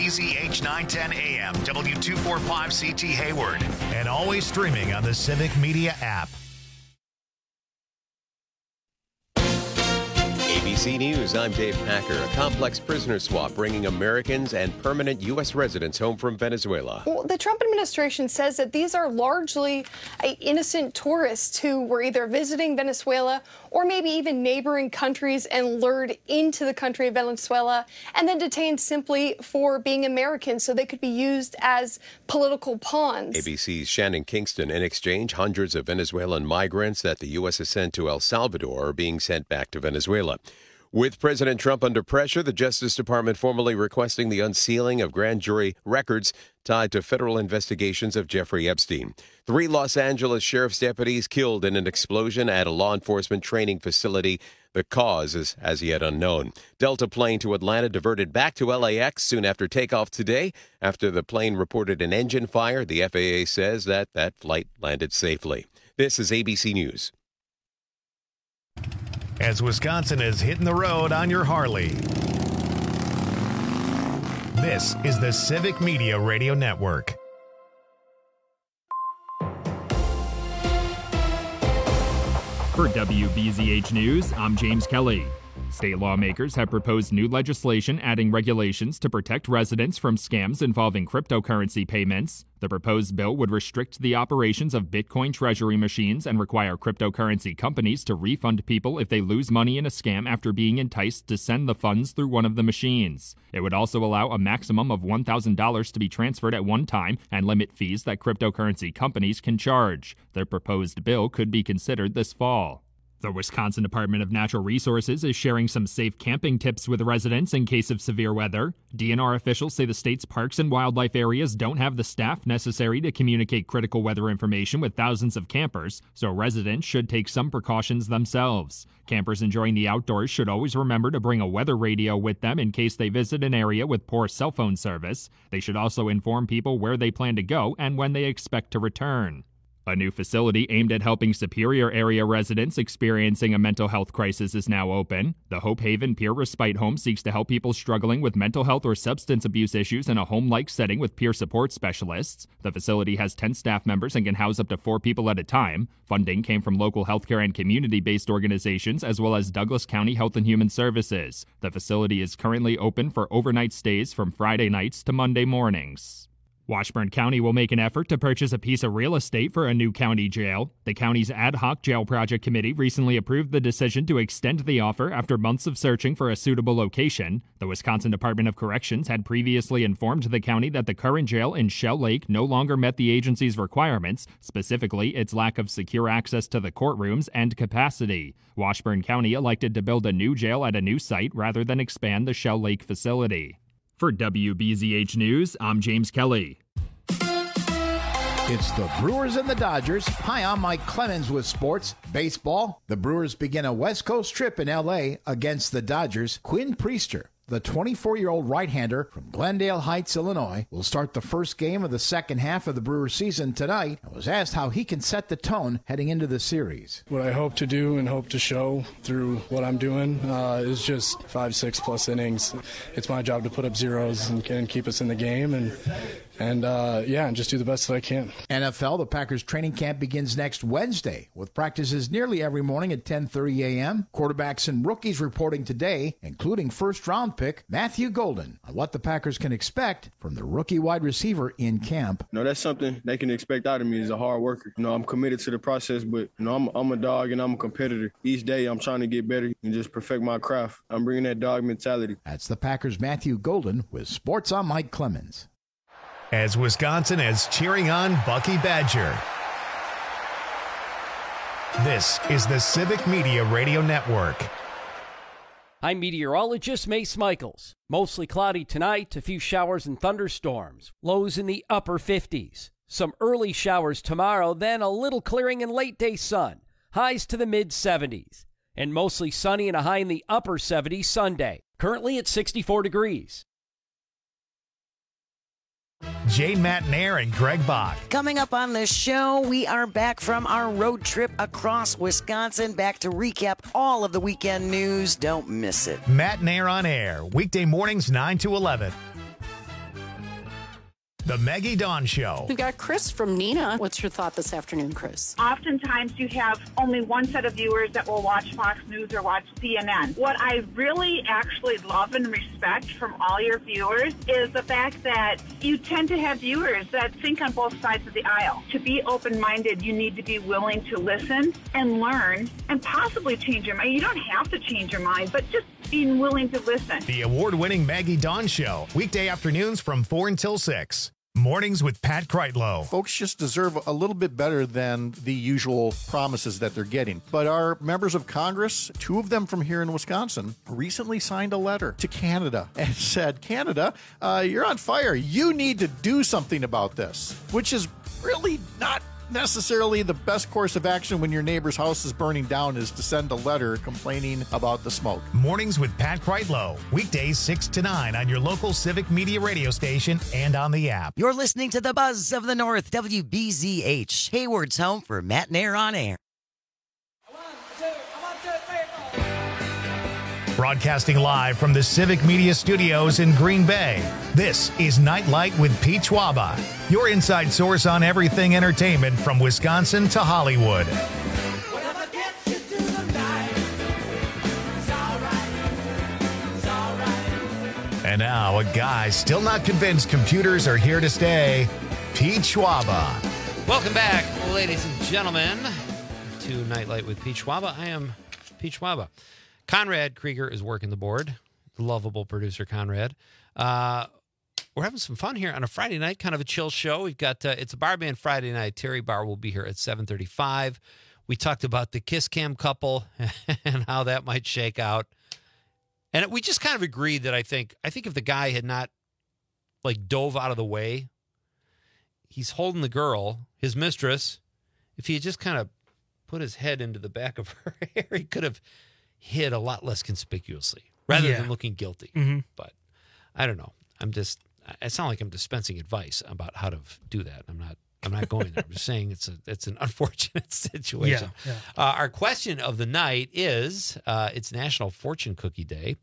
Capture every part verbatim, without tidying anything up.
B Z H nine ten A M, W two forty-five C T Hayward, and always streaming on the Civic Media app. A B C News, I'm Dave Packer. A complex prisoner swap bringing Americans and permanent U S residents home from Venezuela. Well, the Trump administration says that these are largely uh, innocent tourists who were either visiting Venezuela or maybe even neighboring countries and lured into the country of Venezuela and then detained simply for being Americans so they could be used as political pawns. A B C's Shannon Kingston. In exchange, hundreds of Venezuelan migrants that the U S has sent to El Salvador are being sent back to Venezuela. With President Trump under pressure, the Justice Department formally requesting the unsealing of grand jury records tied to federal investigations of Jeffrey Epstein. Three Los Angeles sheriff's deputies killed in an explosion at a law enforcement training facility. The cause is as yet unknown. Delta plane to Atlanta diverted back to L A X soon after takeoff today. After the plane reported an engine fire, the F A A says that that flight landed safely. This is A B C News. As Wisconsin is hitting the road on your Harley. This is the Civic Media Radio Network. For W B Z H News, I'm James Kelly. State lawmakers have proposed new legislation adding regulations to protect residents from scams involving cryptocurrency payments. The proposed bill would restrict the operations of Bitcoin treasury machines and require cryptocurrency companies to refund people if they lose money in a scam after being enticed to send the funds through one of the machines. It would also allow a maximum of one thousand dollars to be transferred at one time and limit fees that cryptocurrency companies can charge. The proposed bill could be considered this fall. The Wisconsin Department of Natural Resources is sharing some safe camping tips with residents in case of severe weather. D N R officials say the state's parks and wildlife areas don't have the staff necessary to communicate critical weather information with thousands of campers, so residents should take some precautions themselves. Campers enjoying the outdoors should always remember to bring a weather radio with them in case they visit an area with poor cell phone service. They should also inform people where they plan to go and when they expect to return. A new facility aimed at helping Superior area residents experiencing a mental health crisis is now open. The Hope Haven Peer Respite Home seeks to help people struggling with mental health or substance abuse issues in a home-like setting with peer support specialists. The facility has ten staff members and can house up to four people at a time. Funding came from local healthcare and community-based organizations as well as Douglas County Health and Human Services. The facility is currently open for overnight stays from Friday nights to Monday mornings. Washburn County will make an effort to purchase a piece of real estate for a new county jail. The county's ad hoc jail project committee recently approved the decision to extend the offer after months of searching for a suitable location. The Wisconsin Department of Corrections had previously informed the county that the current jail in Shell Lake no longer met the agency's requirements, specifically its lack of secure access to the courtrooms and capacity. Washburn County elected to build a new jail at a new site rather than expand the Shell Lake facility. For W B Z H News, I'm James Kelly. It's the Brewers and the Dodgers. Hi, I'm Mike Clemens with sports. Baseball. The Brewers begin a West Coast trip in L A against the Dodgers. Quinn Priester, the twenty-four-year-old right-hander from Glendale Heights, Illinois, will start the first game of the second half of the Brewers season tonight and was asked how he can set the tone heading into the series. What I hope to do and hope to show through what I'm doing uh, is just five, six plus innings. It's my job to put up zeros and, and keep us in the game and And, uh, yeah, and just do the best that I can. N F L, the Packers training camp begins next Wednesday with practices nearly every morning at ten thirty a.m. Quarterbacks and rookies reporting today, including first-round pick Matthew Golden, on what the Packers can expect from the rookie wide receiver in camp. No, that's something they can expect out of me as a hard worker. You know, I'm committed to the process, but, you know, I'm, I'm a dog and I'm a competitor. Each day I'm trying to get better and just perfect my craft. I'm bringing that dog mentality. That's the Packers' Matthew Golden with Sports on Mike Clemens. As Wisconsin is cheering on Bucky Badger. This is the Civic Media Radio Network. I'm meteorologist Mace Michaels. Mostly cloudy tonight, a few showers and thunderstorms. Lows in the upper fifties. Some early showers tomorrow, then a little clearing and late day sun. Highs to the mid seventies. And mostly sunny and a high in the upper seventies Sunday. Currently at sixty-four degrees. Jane Matnair and Greg Bach. Coming up on the show, we are back from our road trip across Wisconsin, back to recap all of the weekend news. Don't miss it. Matnair on air, weekday mornings nine to eleven. The Maggie Dawn Show. We've got Chris from Neenah. What's your thought this afternoon, Chris? Oftentimes you have only one set of viewers that will watch Fox News or watch C N N. What I really actually love and respect from all your viewers is the fact that you tend to have viewers that think on both sides of the aisle. To be open-minded, you need to be willing to listen and learn and possibly change your mind. You don't have to change your mind, but just being willing to listen. The award-winning Maggie Dawn Show. Weekday afternoons from four until six. Mornings with Pat Kreitlow. Folks just deserve a little bit better than the usual promises that they're getting. But our members of Congress, two of them from here in Wisconsin, recently signed a letter to Canada and said, Canada, uh, you're on fire. You need to do something about this, which is really not necessarily the best course of action when your neighbor's house is burning down, is to send a letter complaining about the smoke. Mornings with Pat Kreitlow. Weekdays six to nine on your local Civic Media radio station and on the app. You're listening to the Buzz of the North, W B Z H, Hayward's home for Matt Nair on air. Broadcasting live from the Civic Media Studios in Green Bay, this is Nightlight with Pete Schwaba, your inside source on everything entertainment from Wisconsin to Hollywood. And now, a guy still not convinced computers are here to stay, Pete Schwaba. Welcome back, ladies and gentlemen, to Nightlight with Pete Schwaba. I am Pete Schwaba. Conrad Krieger is working the board, the lovable producer Conrad. Uh, we're having some fun here on a Friday night, kind of a chill show. We've got, uh, it's a bar band Friday night. Terry Barr will be here at seven thirty-five. We talked about the Kiss Cam couple and how that might shake out. And we just kind of agreed that I think, I think if the guy had not like dove out of the way, he's holding the girl, his mistress. If he had just kind of put his head into the back of her hair, he could have hid a lot less conspicuously rather yeah. than looking guilty. Mm-hmm. But I don't know. I'm just, I sound like I'm dispensing advice about how to do that. I'm not, I'm not going there. I'm just saying it's a, it's an unfortunate situation. Yeah, yeah. Uh, our question of the night is, uh, it's National Fortune Cookie Day.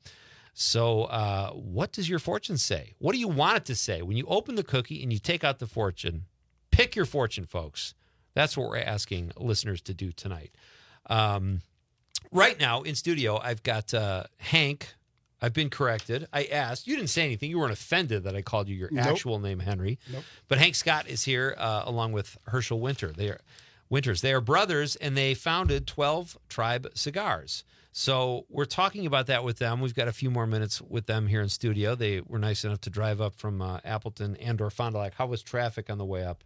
So uh, what does your fortune say? What do you want it to say? When you open the cookie and you take out the fortune, pick your fortune, folks. That's what we're asking listeners to do tonight. Um, Right now in studio, I've got uh, Hank. I've been corrected. I asked. You didn't say anything. You weren't offended that I called you your nope. actual name, Henry. Nope. But Hank Scott is here uh, along with Herschel Winter. They are Winters. They are brothers, and they founded twelve Tribe Cigars. So we're talking about that with them. We've got a few more minutes with them here in studio. They were nice enough to drive up from uh, Appleton and or Fond du Lac. How was traffic on the way up?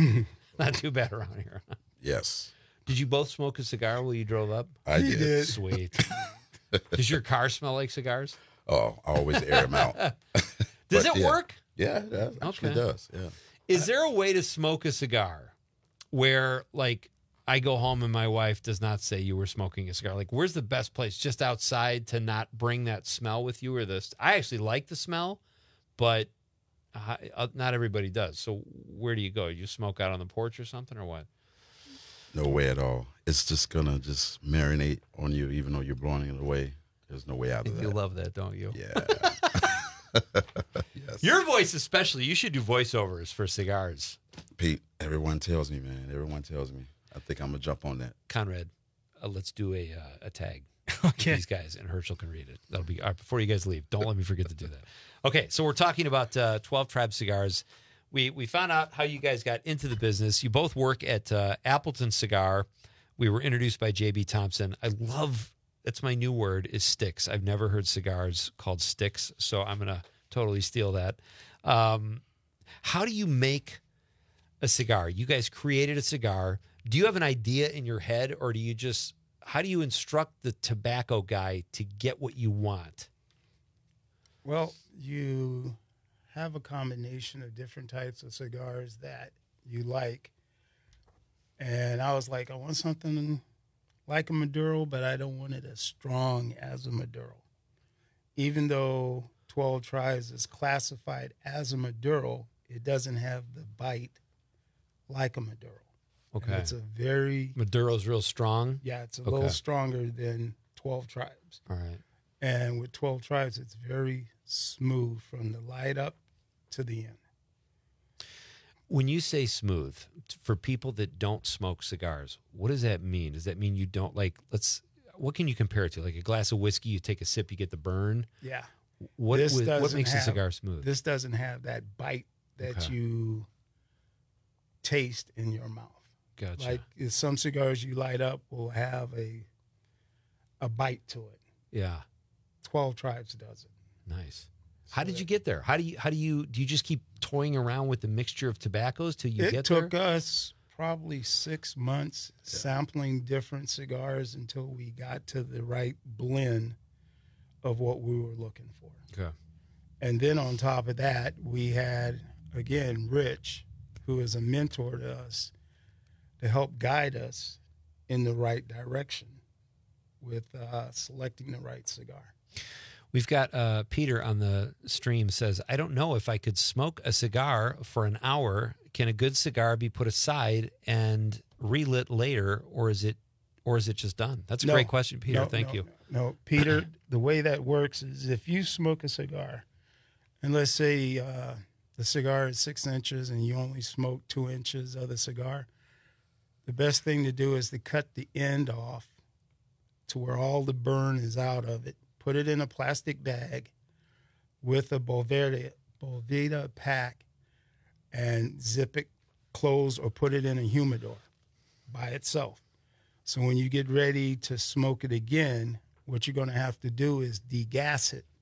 Not too bad around here. Yes. Did you both smoke a cigar while you drove up? I did. did. Sweet. Does your car smell like cigars? Oh, I always air them out. Does it yeah. work? Yeah, it actually okay. does. Yeah. Is there a way to smoke a cigar where, like, I go home and my wife does not say you were smoking a cigar? Like, where's the best place? Just outside to not bring that smell with you? Or this? I actually like the smell, but uh, not everybody does. So where do you go? You smoke out on the porch or something, or what? No way at all. It's just going to just marinate on you, even though you're blowing it away. There's no way out of that. You love that, don't you? Yeah. Yes. Your voice especially. You should do voiceovers for cigars. Pete, everyone tells me, man. Everyone tells me. I think I'm going to jump on that. Conrad, uh, let's do a uh, a tag. Okay. These guys, and Herschel can read it. That'll be, uh, before you guys leave, don't let me forget to do that. Okay, so we're talking about uh, twelve Tribe Cigars. We we found out how you guys got into the business. You both work at uh, Appleton Cigar. We were introduced by J B Thompson. I love, that's my new word, is sticks. I've never heard cigars called sticks, so I'm going to totally steal that. Um, how do you make a cigar? You guys created a cigar. Do you have an idea in your head, or do you just, how do you instruct the tobacco guy to get what you want? Well, you have a combination of different types of cigars that you like. And I was like, I want something like a Maduro, but I don't want it as strong as a Maduro. Even though twelve Tribes is classified as a Maduro, it doesn't have the bite like a Maduro. Okay. And it's a very... Maduro's real strong? Yeah, it's a okay. little stronger than twelve Tribes. All right. And with twelve Tribes, it's very smooth from the light up to the end. When you say smooth, for people that don't smoke cigars, what does that mean? Does that mean you don't like, let's, what can you compare it to? Like a glass of whiskey, you take a sip, you get the burn? Yeah. What, This with, what doesn't makes have- a cigar smooth? This doesn't have that bite that Okay. you taste in your mouth. Gotcha. Like if some cigars you light up will have a a bite to it. Yeah. twelve Tribes does it. Nice. How did you get there? How do you, how do you, do you just keep toying around with the mixture of tobaccos till you it get took there? us probably six months sampling different cigars until we got to the right blend of what we were looking for. Okay. And then on top of that, we had, again, Rich, who is a mentor to us, to help guide us in the right direction with uh, selecting the right cigar. We've got uh, Peter on the stream says, I don't know if I could smoke a cigar for an hour. Can a good cigar be put aside and relit later, or is it or is it just done? That's a No. great question, Peter. No, Thank no, you. No, Peter, the way that works is if you smoke a cigar, and let's say uh, the cigar is six inches and you only smoke two inches of the cigar, the best thing to do is to cut the end off to where all the burn is out of it. Put it in a plastic bag with a Boveda, Boveda pack and zip it closed or put it in a humidor by itself. So when you get ready to smoke it again, what you're going to have to do is degas it.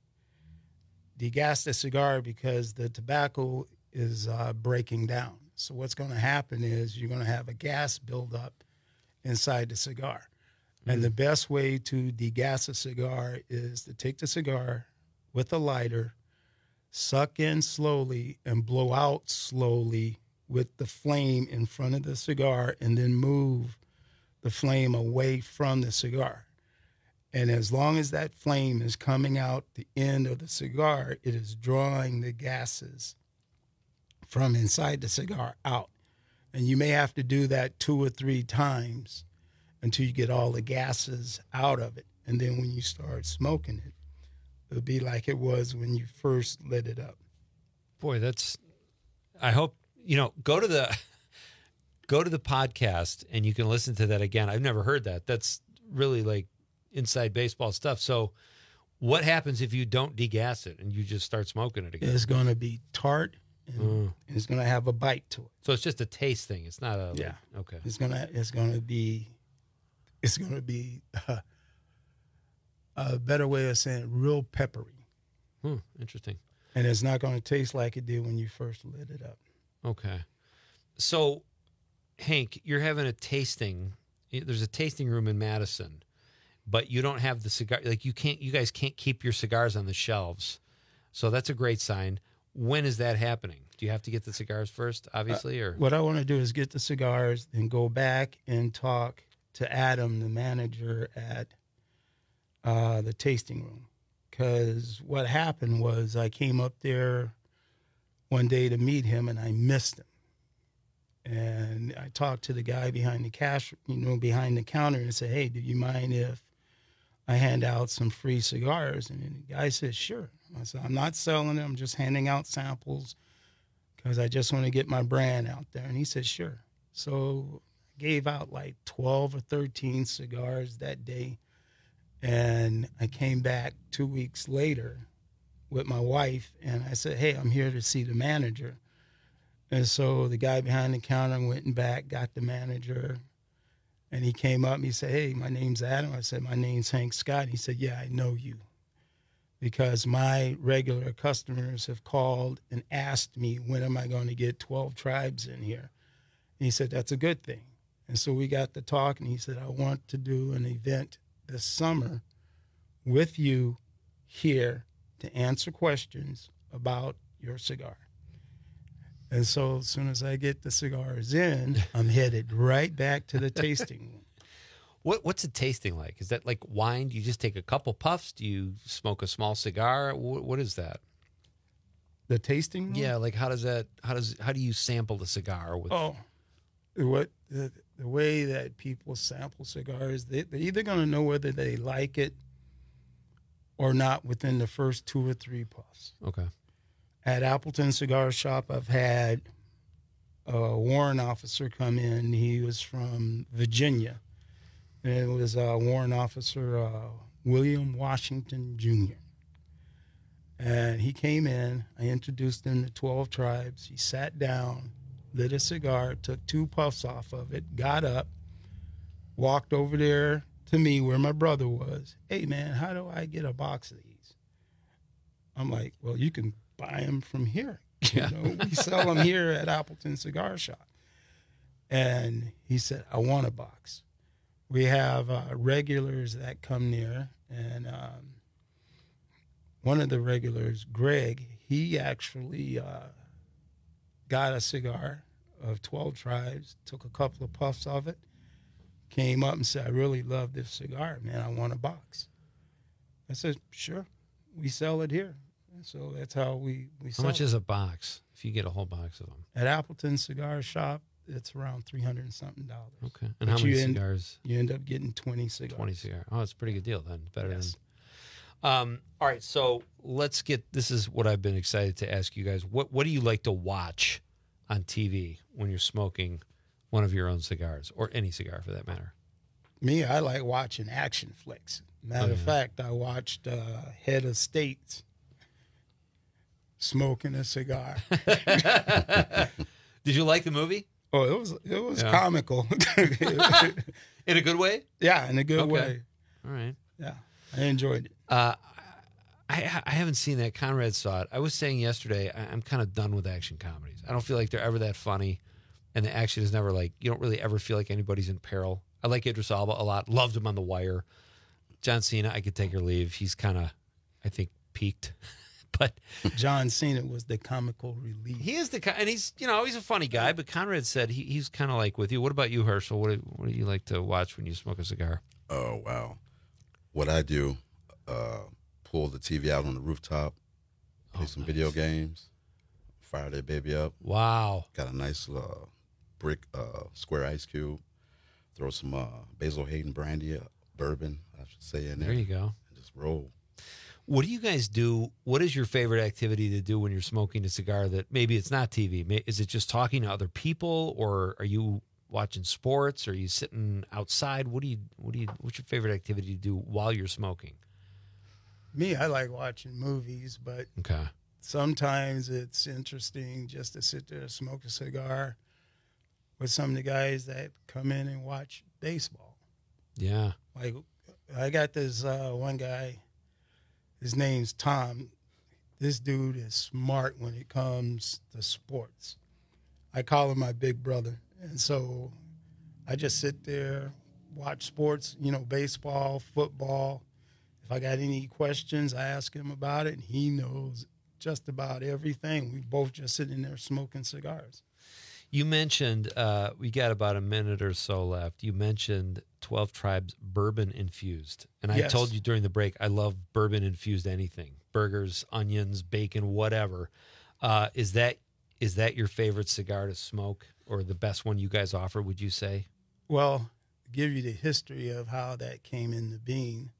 Degas the cigar because the tobacco is uh, breaking down. So what's going to happen is you're going to have a gas buildup inside the cigar. And the best way to degas a cigar is to take the cigar with a lighter, suck in slowly, and blow out slowly with the flame in front of the cigar, and then move the flame away from the cigar. And as long as that flame is coming out the end of the cigar, it is drawing the gases from inside the cigar out. And you may have to do that two or three times until you get all the gases out of it. And then when you start smoking it, it'll be like it was when you first lit it up. Boy, that's, I hope, you know, go to the, go to the podcast and you can listen to that again. I've never heard that. That's really like inside baseball stuff. So what happens if you don't degas it and you just start smoking it again? It's going to be tart and Mm. it's going to have a bite to it. So it's just a taste thing. It's not a, like- Yeah. okay. It's going to, it's going to be, it's going to be uh, a better way of saying it, real peppery. Hmm, interesting. And it's not going to taste like it did when you first lit it up. Okay. So, Hank, you're having a tasting. There's a tasting room in Madison, but you don't have the cigar. Like you can't, you guys can't keep your cigars on the shelves. So that's a great sign. When is that happening? Do you have to get the cigars first, obviously, or What I want to do is get the cigars and go back and talk to Adam, the manager at uh, the tasting room. Because what happened was I came up there one day to meet him and I missed him. And I talked to the guy behind the cash, you know, behind the counter and said, hey, do you mind if I hand out some free cigars? And the guy said, sure. I said, I'm not selling them. I'm just handing out samples because I just want to get my brand out there. And he said, sure. So I gave out like twelve or thirteen cigars that day. And I came back two weeks later with my wife, and I said, hey, I'm here to see the manager. And so the guy behind the counter went and back, got the manager, and he came up and he said, hey, my name's Adam. I said, my name's Hank Scott. He said, yeah, I know you, because my regular customers have called and asked me, when am I going to get twelve Tribes in here? And he said, that's a good thing. And so we got to talk, and he said, I want to do an event this summer with you here to answer questions about your cigar. And so as soon as I get the cigars in, I'm headed right back to the tasting room. what? What's it tasting like? Is that like wine? Do you just take a couple puffs? Do you smoke a small cigar? What, what is that? The tasting room? Yeah, like how does that? How does how do you sample the cigar? With Oh, what the, the way that people sample cigars, they, they're either going to know whether they like it or not within the first two or three puffs. Okay. At Appleton Cigar Shop, I've had a warrant officer come in. He was from Virginia. And it was uh, warrant officer uh, William Washington Junior And he came in. I introduced him to twelve tribes. He sat down, lit a cigar, took two puffs off of it, got up, walked over there to me where my brother was. Hey, man, how do I get a box of these? I'm like, well, you can buy them from here. You know, we sell them here at Appleton Cigar Shop. And he said, I want a box. We have uh, regulars that come near, and um, one of the regulars, Greg, he actually uh, got a cigar of twelve tribes, took a couple of puffs of it, came up and said, I really love this cigar, man. I want a box. I said, sure, we sell it here. So that's how we, we How sell much it. is a box if you get a whole box of them? At Appleton Cigar Shop, it's around three hundred and something dollars. Okay. And But how many you end- cigars? You end up getting twenty cigars. twenty cigars. Oh, it's a pretty good deal then. Better Yes. than. Um, all right. So let's get, this is what I've been excited to ask you guys. What, what do you like to watch on T V when you're smoking one of your own cigars, or any cigar for that matter? Me, I like watching action flicks. Matter Oh, of yeah. fact, I watched uh, Head of States smoking a cigar. Did you like the movie? Oh, it was it was Yeah. comical. In a good way? Yeah, in a good Okay. way. All right. Yeah, I enjoyed it. Uh, I, I haven't seen that. Conrad saw it. I was saying yesterday, I, I'm kind of done with action comedies. I don't feel like they're ever that funny, and the action is never like, you don't really ever feel like anybody's in peril. I like Idris Elba a lot. Loved him on The Wire. John Cena, I could take or leave. He's kind of, I think, peaked. But John Cena was the comical relief. he is the ki- and he's you know he's a funny guy. But Conrad said he, he's kind of like with you. What about you, Herschel? What do, what do you like to watch when you smoke a cigar? Oh, wow. What I do, uh, pull the T V out on the rooftop, play Oh, some nice. video games, fire that baby up. Wow. Got a nice uh, brick uh, square ice cube. Throw some uh, Basil Hayden brandy, uh, bourbon, I should say, in there. There you go. And just roll. What do you guys do? What is your favorite activity to do when you're smoking a cigar that maybe it's not T V? May- Is it just talking to other people, or are you watching sports? Or are you sitting outside? What do you, what do you, what's your favorite activity to do while you're smoking? Me, I like watching movies, but Okay. sometimes it's interesting just to sit there and smoke a cigar with some of the guys that come in and watch baseball. Yeah. Like, I got this uh, one guy, his name's Tom. This dude is smart when it comes to sports. I call him my big brother. And so I just sit there, watch sports, you know, baseball, football. If I got any questions, I ask him about it, and he knows just about everything. We both just sitting there smoking cigars. You mentioned, uh, we got about a minute or so left. You mentioned twelve Tribes bourbon infused. And I Yes. told you during the break, I love bourbon infused anything, burgers, onions, bacon, whatever. Uh, is that, is that your favorite cigar to smoke, or the best one you guys offer, would you say? Well, to give you the history of how that came into being,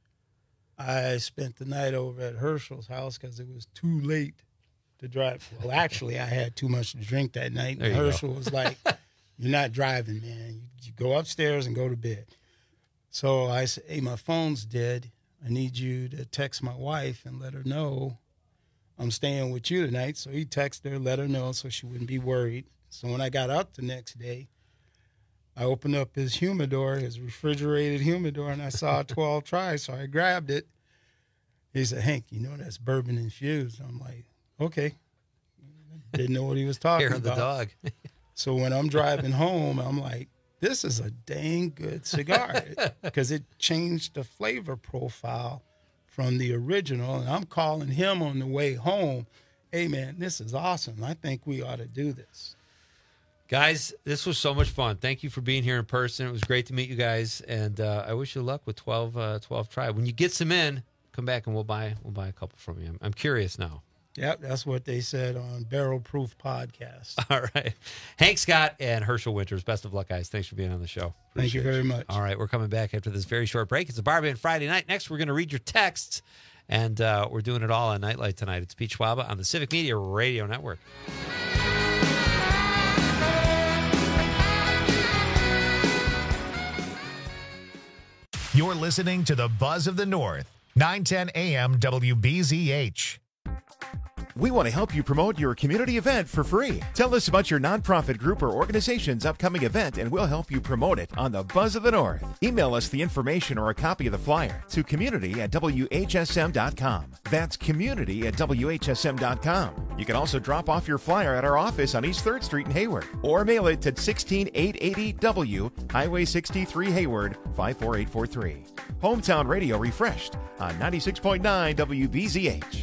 I spent the night over at Herschel's house because it was too late to drive. Well, actually, I had too much to drink that night. There And you go. Herschel was like, you're not driving, man. You, you go upstairs and go to bed. So I said, hey, my phone's dead. I need you to text my wife and let her know I'm staying with you tonight. So he texted her, let her know so she wouldn't be worried. So when I got up the next day, I opened up his humidor, his refrigerated humidor, and I saw twelve Tribes, so I grabbed it. He said, Hank, you know that's bourbon infused. I'm like, okay. Didn't know what he was talking Hair of the about. dog. So when I'm driving home, I'm like, this is a dang good cigar because it changed the flavor profile from the original. And I'm calling him on the way home, hey, man, this is awesome. I think we ought to do this. Guys, this was so much fun. Thank you for being here in person. It was great to meet you guys, and uh, I wish you luck with twelve, uh, twelve Tribe. When you get some in, come back and we'll buy we'll buy a couple from you. I'm, I'm curious now. Yep, that's what they said on Barrel Proof Podcast. All right. Hank Scott and Herschel Winters, best of luck, guys. Thanks for being on the show. Thank you very much. All right, we're coming back after this very short break. It's a Bar Band Friday night. Next, we're going to read your texts, and uh, we're doing it all on Nightlight tonight. It's Pete Schwaba on the Civic Media Radio Network. You're listening to the Buzz of the North, nine ten A M W B Z H. We want to help you promote your community event for free. Tell us about your nonprofit group or organization's upcoming event, and we'll help you promote it on the Buzz of the North. Email us the information or a copy of the flyer to community at W H S M dot com. That's community at W H S M dot com. You can also drop off your flyer at our office on East third Street in Hayward, or mail it to sixteen eight eighty W, Highway sixty-three, Hayward, five four eight four three. Hometown Radio refreshed on ninety-six point nine W B Z H.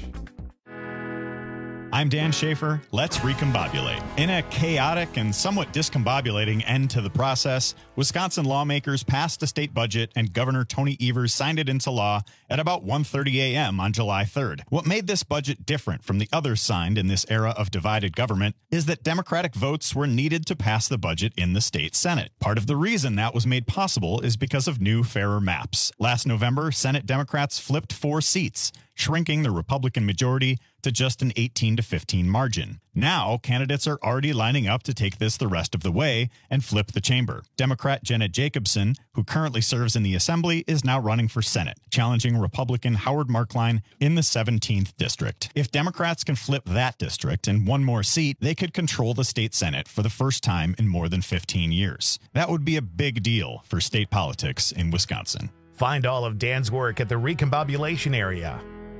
I'm Dan Schaefer. Let's recombobulate. In a chaotic and somewhat discombobulating end to the process, Wisconsin lawmakers passed a state budget and Governor Tony Evers signed it into law at about one thirty A M on July third. What made this budget different from the others signed in this era of divided government is that Democratic votes were needed to pass the budget in the state Senate. Part of the reason that was made possible is because of new, fairer maps. Last November, Senate Democrats flipped four seats, shrinking the Republican majority to just an eighteen to fifteen margin. Now, candidates are already lining up to take this the rest of the way and flip the chamber. Democrat Jenna Jacobson, who currently serves in the Assembly, is now running for Senate, challenging Republican Howard Markline in the seventeenth district. If Democrats can flip that district and one more seat, they could control the state Senate for the first time in more than fifteen years. That would be a big deal for state politics in Wisconsin. Find all of Dan's work at the Recombobulation Area.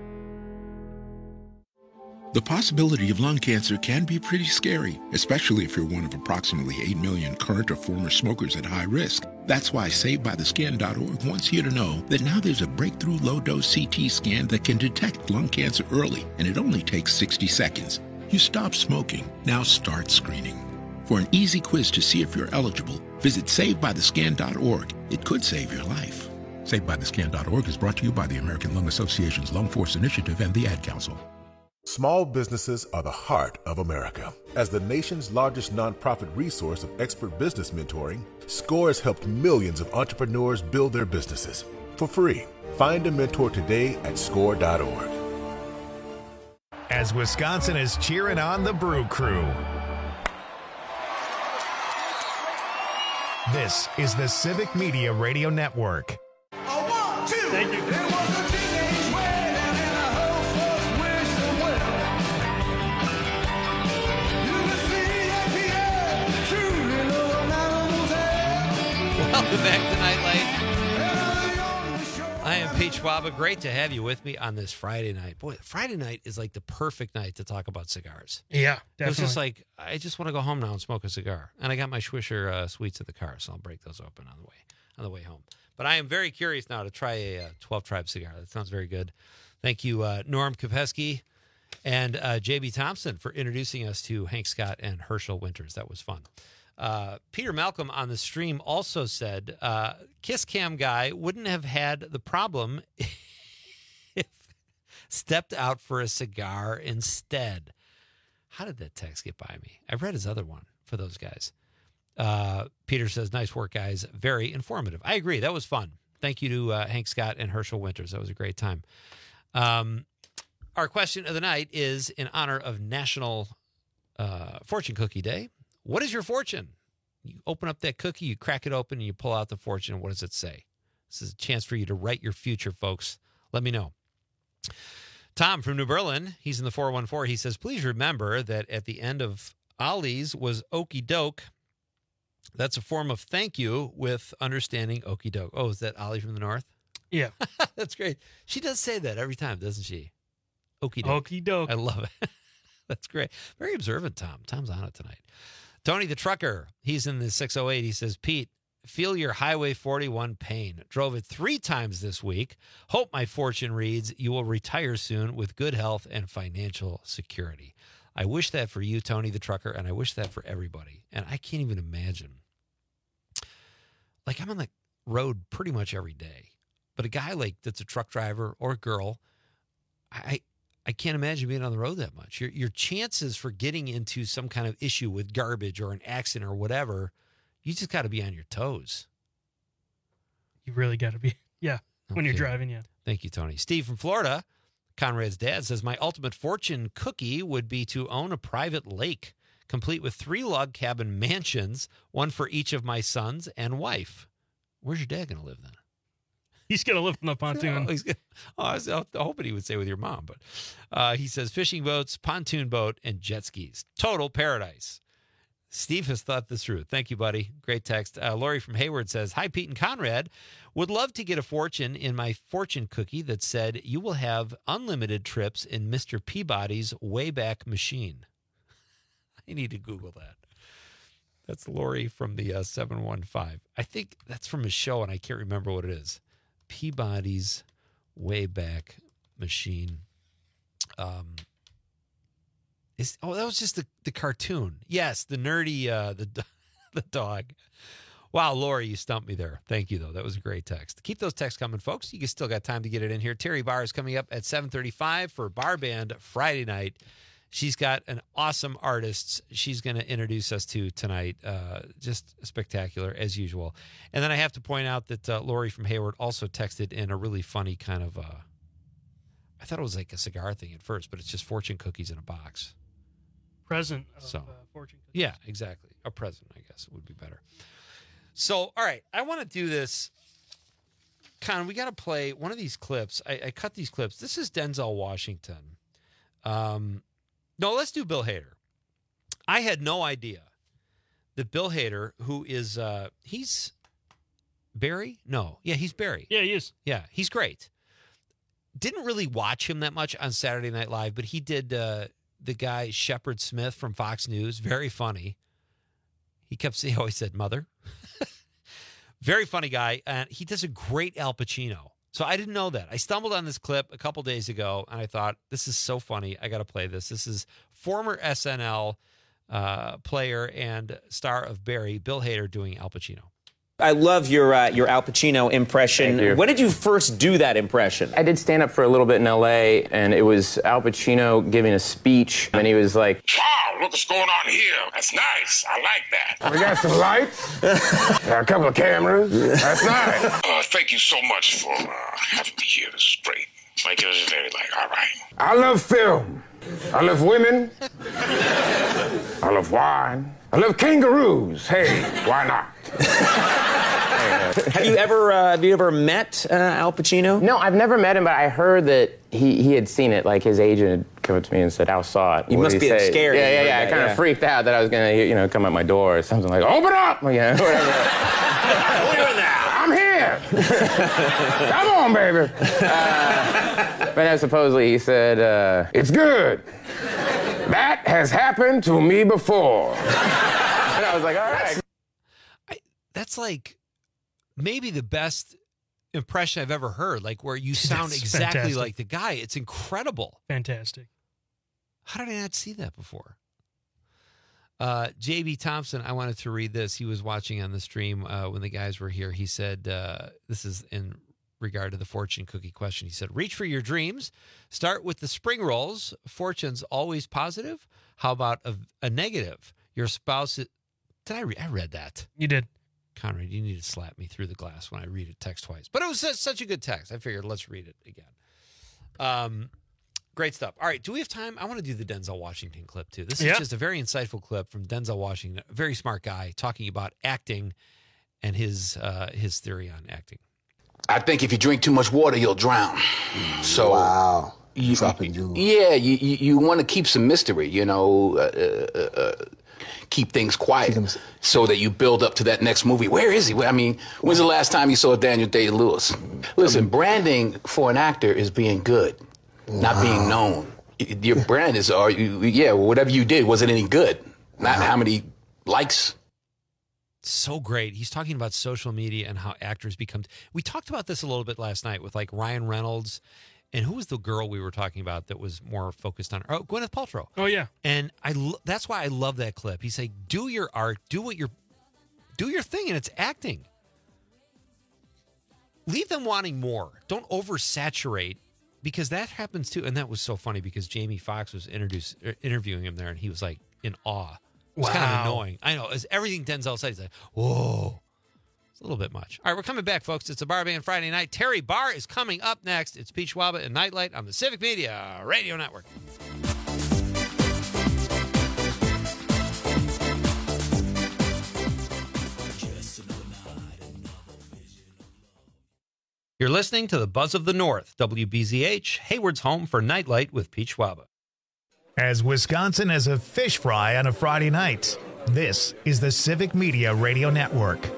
The possibility of lung cancer can be pretty scary, especially if you're one of approximately eight million current or former smokers at high risk. That's why Saved By The Scan dot org wants you to know that now there's a breakthrough low-dose C T scan that can detect lung cancer early, and it only takes sixty seconds. You stop smoking, now start screening. For an easy quiz to see if you're eligible, visit Saved By The Scan dot org. It could save your life. Saved By The Scan dot org is brought to you by the American Lung Association's Lung Force Initiative and the Ad Council. Small businesses are the heart of America. As the nation's largest nonprofit resource of expert business mentoring, SCORE has helped millions of entrepreneurs build their businesses for free. Find a mentor today at score dot org. As Wisconsin is cheering on the Brew Crew. This is the Civic Media Radio Network. Thank you. Welcome back to Nightlight. I am Pete Schwaba. Great to have you with me on this Friday night. Boy, Friday night is like the perfect night to talk about cigars. Yeah, definitely. It's just like, I just want to go home now and smoke a cigar. And I got my Swisher uh, Sweets in the car, so I'll break those open on the way on the way home. But I am very curious now to try a uh, twelve Tribe cigar. That sounds very good. Thank you, uh, Norm Kopesky and uh, J B Thompson, for introducing us to Hank Scott and Herschel Winters. That was fun. Uh, Peter Malcolm on the stream also said, uh, Kiss Cam guy wouldn't have had the problem if stepped out for a cigar instead. How did that text get by me? I read his other one for those guys. Uh, Peter says, nice work, guys. Very informative. I agree. That was fun. Thank you to uh, Hank Scott and Herschel Winters. That was a great time. Um, our question of the night is in honor of National uh, Fortune Cookie Day. What is your fortune? You open up that cookie, you crack it open, and you pull out the fortune. What does it say? This is a chance for you to write your future, folks. Let me know. Tom from New Berlin, he's in the four one four. He says, please remember that at the end of Ollie's was okie doke. That's a form of thank you with understanding okie doke. Oh, is that Ollie from the North? Yeah. That's great. She does say that every time, doesn't she? Okie doke. Okie doke. I love it. That's great. Very observant, Tom. Tom's on it tonight. Tony the Trucker, he's in the six oh eight. He says, Pete, feel your Highway forty-one pain. Drove it three times this week. Hope my fortune reads, you will retire soon with good health and financial security. I wish that for you, Tony the Trucker, and I wish that for everybody. And I can't even imagine. Like, I'm on the road pretty much every day. But a guy like that's a truck driver or a girl, I I can't imagine being on the road that much. Your your chances for getting into some kind of issue with garbage or an accident or whatever, you just got to be on your toes. You really got to be, yeah, when Okay. you're driving, yeah. Thank you, Tony. Steve from Florida, Conrad's dad, says, my ultimate fortune cookie would be to own a private lake, complete with three log cabin mansions, one for each of my sons and wife. Where's your dad going to live then? He's going to live on the pontoon. Oh, he's gonna, oh, I was hoping he would say with your mom, but uh, he says fishing boats, pontoon boat, and jet skis. Total paradise. Steve has thought this through. Thank you, buddy. Great text. Uh, Lori from Hayward says, hi, Pete and Conrad. Would love to get a fortune in my fortune cookie that said you will have unlimited trips in Mister Peabody's Wayback Machine. I need to Google that. That's Lori from the uh, seven one five. I think that's from his show, and I can't remember what it is. Peabody's Wayback Machine. Um, is oh, that was just the, the cartoon. Yes, the nerdy, uh, the the dog. Wow, Lori, you stumped me there. Thank you, though. That was a great text. Keep those texts coming, folks. You still got time to get it in here. Terry Barr is coming up at seven thirty-five for Bar Band Friday night. She's got an awesome artist she's going to introduce us to tonight. Uh, just spectacular, as usual. And then I have to point out that uh, Lori from Hayward also texted in a really funny kind of, uh, I thought it was like a cigar thing at first, but it's just fortune cookies in a box. Present of So, uh, fortune cookies. Yeah, exactly. A present, I guess, would be better. So, all right, I want to do this. Con, we got to play one of these clips. I, I cut these clips. This is Denzel Washington. Um... No, let's do Bill Hader. I had no idea that Bill Hader, who is, uh, he's Barry? No. Yeah, he's Barry. Yeah, he is. Yeah, he's great. Didn't really watch him that much on Saturday Night Live, but he did uh, the guy Shepard Smith from Fox News. Very funny. He kept saying, he always said, mother. Very funny guy. And he does a great Al Pacino. So I didn't know that. I stumbled on this clip a couple days ago, and I thought, this is so funny. I got to play this. This is former S N L uh, player and star of Barry, Bill Hader, doing Al Pacino. I love your uh, your Al Pacino impression. Thank you. When did you first do that impression? I did stand up for a little bit in L A, and it was Al Pacino giving a speech, and he was like, Wow, look what's going on here. That's nice. I like that. We got some lights, got a couple of cameras. That's nice. Uh, thank you so much for uh, having me here. This is great. Like, it was very, like, all right. I love film. I love women. I love wine. I love kangaroos. Hey, why not? Have you ever uh, have you ever met uh, Al Pacino? No, I've never met him, but I heard that he, he had seen it. Like, his agent had come up to me and said, Al saw it. You What must did he be say? scared. Yeah, yeah, yeah. I that, kind of yeah. freaked out that I was going to, you know, come at my door or something like, open up! You know, whatever. I'm here! Come on, baby! Uh, but then supposedly he said, uh, it's good. That has happened to me before. And I was like, all right. I, that's like maybe the best impression I've ever heard, like where you sound That's exactly fantastic. like the guy. It's incredible. Fantastic. How did I not see that before? Uh, J B Thompson, I wanted to read this. He was watching on the stream uh, when the guys were here. He said, uh, this is in regard to the fortune cookie question. He said, reach for your dreams. Start with the spring rolls. Fortune's always positive. How about a, a negative? Your spouse... Is, did I read? I read that. You did. Conrad, you need to slap me through the glass when I read it text twice. But it was such, such a good text. I figured let's read it again. Um, great stuff. All right, do we have time? I want to do the Denzel Washington clip, too. This is Yeah. just a very insightful clip from Denzel Washington, a very smart guy, talking about acting and his uh, his theory on acting. I think if you drink too much water, you'll drown. So Wow. You, Dropping jewels. Yeah, you you, you want to keep some mystery, you know, uh, uh, uh, keep things quiet so that you build up to that next movie. Where is he? I mean, when's the last time you saw Daniel Day-Lewis? Listen, branding for an actor is being good, not being known. Your brand is, are you, yeah, whatever you did, was it any good? Not how many likes. So great. He's talking about social media and how actors become. We talked about this a little bit last night with like Ryan Reynolds. And who was the girl we were talking about that was more focused on? Oh, Gwyneth Paltrow. Oh yeah. And I lo- that's why I love that clip. He's like, do your art, do what you're, do your thing, and it's acting. Leave them wanting more. Don't oversaturate, because that happens too. And that was so funny because Jamie Foxx was introduced, er, interviewing him there, and he was like in awe. It was kind of Wow. annoying. I know. As everything Denzel said, he's like, whoa. It's a little bit much. All right, we're coming back, folks. It's a Bar Band Friday night. Terry Barr is coming up next. It's Pete Schwaba and Nightlight on the Civic Media Radio Network. You're You're listening to the Buzz of the North, W B Z H, Hayward's home for Nightlight with Pete Schwaba. As Wisconsin has a fish fry on a Friday night, this is the Civic Media Radio Network.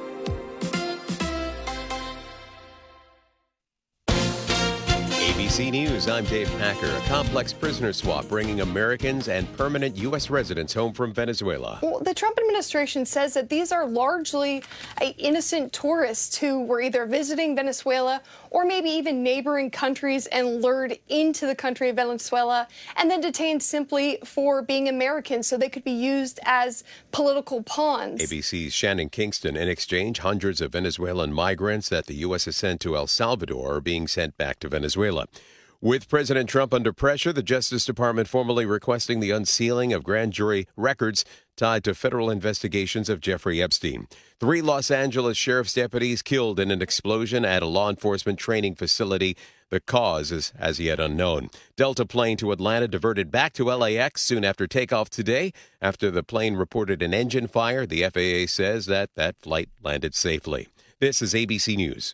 A B C News, I'm Dave Packer. A complex prisoner swap bringing Americans and permanent U S residents home from Venezuela. Well, the Trump administration says that these are largely uh, innocent tourists who were either visiting Venezuela or maybe even neighboring countries and lured into the country of Venezuela and then detained simply for being Americans so they could be used as political pawns. A B C's Shannon Kingston. In exchange, hundreds of Venezuelan migrants that the U S has sent to El Salvador are being sent back to Venezuela. With President Trump under pressure, the Justice Department formally requesting the unsealing of grand jury records tied to federal investigations of Jeffrey Epstein. Three Los Angeles sheriff's deputies killed in an explosion at a law enforcement training facility. The cause is as yet unknown. Delta plane to Atlanta diverted back to L A X soon after takeoff today. After the plane reported an engine fire, the F A A says that that flight landed safely. This is A B C News.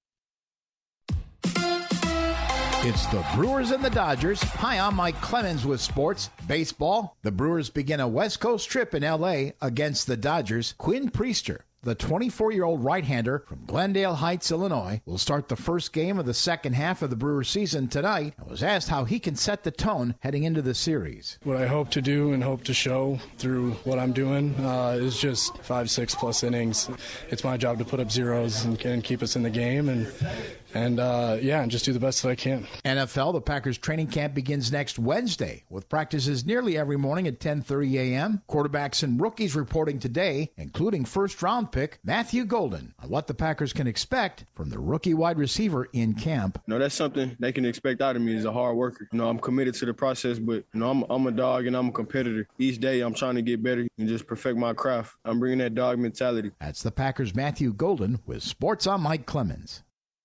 It's the Brewers and the Dodgers. Hi, I'm Mike Clemens with sports. Baseball. The Brewers begin a West Coast trip in L A against the Dodgers. Quinn Priester, the twenty-four-year-old right-hander from Glendale Heights, Illinois, will start the first game of the second half of the Brewers season tonight and was asked how he can set the tone heading into the series. What I hope to do and hope to show through what I'm doing uh, is just five, six plus innings. It's my job to put up zeros and, and keep us in the game and And, uh, yeah, and just do the best that I can. N F L, the Packers training camp begins next Wednesday with practices nearly every morning at ten thirty a.m. Quarterbacks and rookies reporting today, including first-round pick Matthew Golden, on what the Packers can expect from the rookie wide receiver in camp. No, that's something they can expect out of me as a hard worker. You know, I'm committed to the process, but, you know, I'm, I'm a dog and I'm a competitor. Each day I'm trying to get better and just perfect my craft. I'm bringing that dog mentality. That's the Packers' Matthew Golden with Sports on Mike Clemens.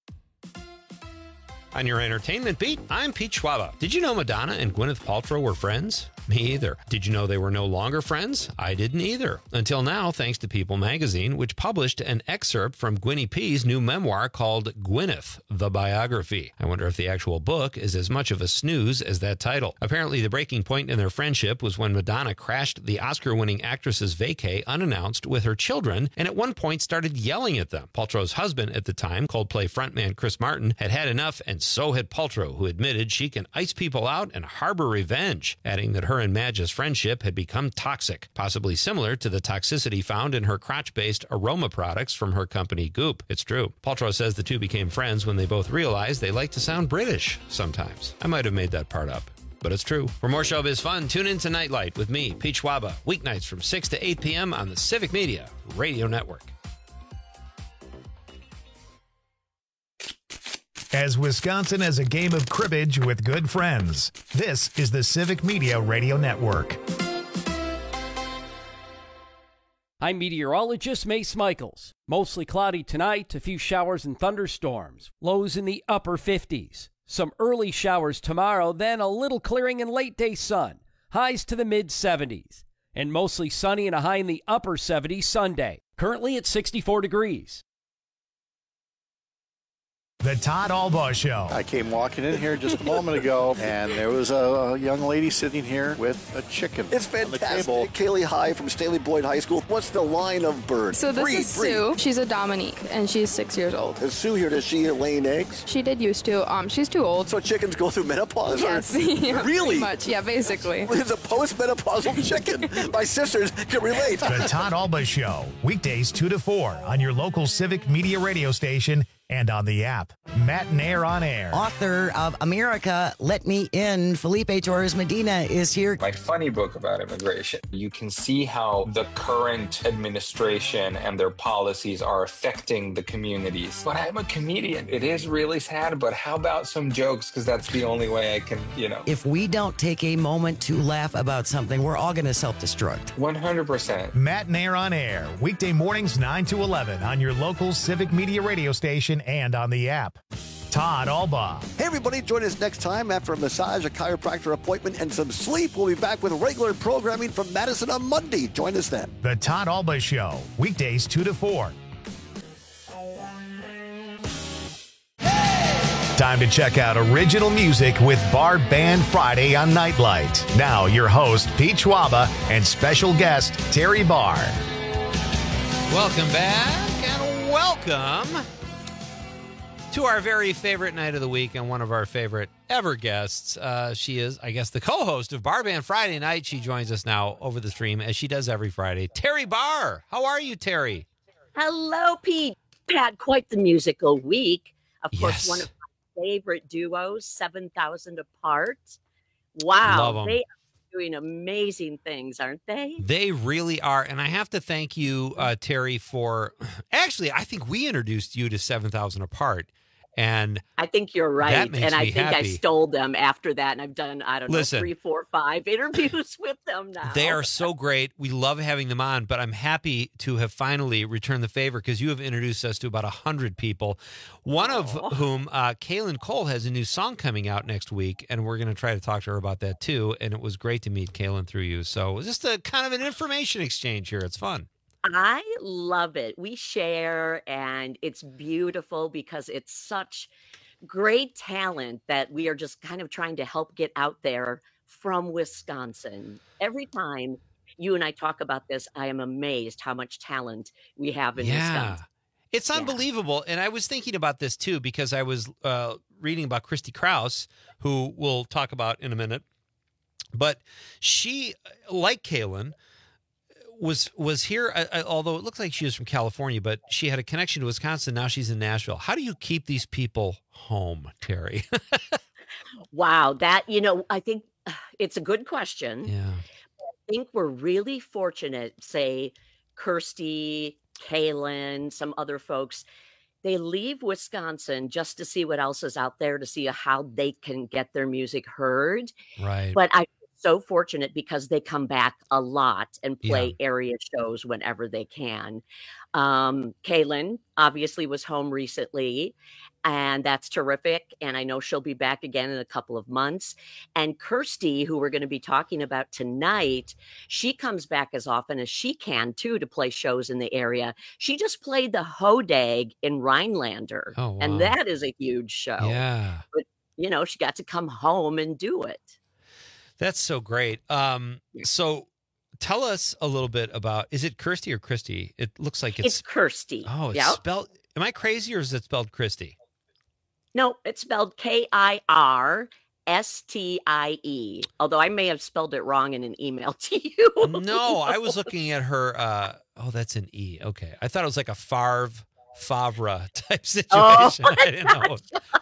On your entertainment beat, I'm Pete Schwaba. Did you know Madonna and Gwyneth Paltrow were friends? Me either. Did you know they were no longer friends? I didn't either. Until now, thanks to People magazine, which published an excerpt from Gwynnie P's new memoir called Gwyneth, the Biography. I wonder if the actual book is as much of a snooze as that title. Apparently, the breaking point in their friendship was when Madonna crashed the Oscar-winning actress's vacay unannounced with her children, and at one point started yelling at them. Paltrow's husband at the time, Coldplay frontman Chris Martin, had had enough, and so had Paltrow, who admitted she can ice people out and harbor revenge, adding that her and Madge's friendship had become toxic, possibly similar to the toxicity found in her crotch-based aroma products from her company Goop. It's true. Paltrow says the two became friends when they both realized they like to sound British sometimes. I might have made that part up, but it's true. For more showbiz fun, tune in to Nightlight with me, Pete Schwaba, weeknights from six to eight p.m. on the Civic Media Radio Network. As Wisconsin has a game of cribbage with good friends, this is the Civic Media Radio Network. I'm meteorologist Mace Michaels. Mostly cloudy tonight, a few showers and thunderstorms. Lows in the upper fifties. Some early showers tomorrow, then a little clearing and late day sun. Highs to the mid seventies. And mostly sunny and a high in the upper seventies Sunday. Currently at sixty-four degrees. The Todd Albaugh Show. I came walking in here just a moment ago, and there was a, a young lady sitting here with a chicken. It's fantastic. Kaylee High from Stanley Boyd High School. What's the line of bird? So this breed, is breed. Sue. She's a Dominique, and she's six years old. Is Sue here? Does she laying eggs? She did used to. Um, she's too old. So chickens go through menopause? Yes. Or? Yeah, really? Pretty much. Yeah, basically. It's a post-menopausal chicken. My sisters can relate. The Todd Albaugh Show. Weekdays two to four on your local Civic Media radio station and on the app. Matt Nair on air. Author of America, Let Me In, Felipe Torres Medina is here. My funny book about immigration. You can see how the current administration and their policies are affecting the communities. But I'm a comedian. It is really sad, but how about some jokes? Because that's the only way I can, you know. If we don't take a moment to laugh about something, we're all going to self-destruct. one hundred percent. Matt Nair on air. Weekday mornings nine to eleven on your local Civic Media radio station and on the app. Todd Albaugh. Hey, everybody, join us next time after a massage, a chiropractor appointment, and some sleep. We'll be back with regular programming from Madison on Monday. Join us then. The Todd Albaugh Show. Weekdays two to four. Hey! Time to check out original music with Bar Band Friday on Nightlight. Now, your host, Pete Schwaba, and special guest, Terry Barr. Welcome back, and welcome to our very favorite night of the week and one of our favorite ever guests. Uh, she is, I guess, the co-host of Bar Band Friday Night. She joins us now over the stream, as she does every Friday. Terry Barr. How are you, Terry? Hello, Pete. Had quite the musical week. Of course, Yes. one of my favorite duos, seven thousand Apart. Wow. Love 'em. They are doing amazing things, aren't they? They really are. And I have to thank you, uh, Terry, for actually, I think we introduced you to seven thousand Apart. And I think you're right. That makes and I me think I happy. stole them after that. And I've done, I don't know, Listen. three, four, five interviews with them now. They are so great. We love having them on, but I'm happy to have finally returned the favor because you have introduced us to about one hundred people, one of whom, uh, Kaylin Cole, has a new song coming out next week, and we're going to try to talk to her about that too. And it was great to meet Kaylin through you. So it's just a kind of an information exchange here. It's fun. I love it. We share, and it's beautiful because it's such great talent that we are just kind of trying to help get out there from Wisconsin. Every time you and I talk about this, I am amazed how much talent we have in Yeah. Wisconsin. It's unbelievable. And I was thinking about this too, because I was uh, reading about Christy Krause, who we'll talk about in a minute. But she, like Kaylin, was was here, uh, although it looks like she was from California, but she had a connection to Wisconsin. Now she's in Nashville. How do you keep these people home, Terry? Wow, that, you know, I think uh, it's a good question. Yeah. I think we're really fortunate, say, Kirsty, Kaylin, some other folks. They leave Wisconsin just to see what else is out there, to see how they can get their music heard. Right. But I'm so fortunate because they come back a lot and play Yeah. area shows whenever they can. Um, Kaylin obviously was home recently, and that's terrific. And I know she'll be back again in a couple of months. And Kirsty, who we're going to be talking about tonight, she comes back as often as she can too to play shows in the area. She just played the Hodag in Rhinelander, Oh, wow. and that is a huge show. Yeah. But you know, she got to come home and do it. That's so great. Um, so tell us a little bit about, is it Kirsty or Christy? It looks like it's, It's Kirsty. Oh, it's Yep. spelled, am I crazy or is it spelled Christy? No, it's spelled K I R S T I E. Although I may have spelled it wrong in an email to you. No, I was looking at her. Uh, oh, that's an E. Okay. I thought it was like a Favre, Favre type situation. Oh, I didn't know.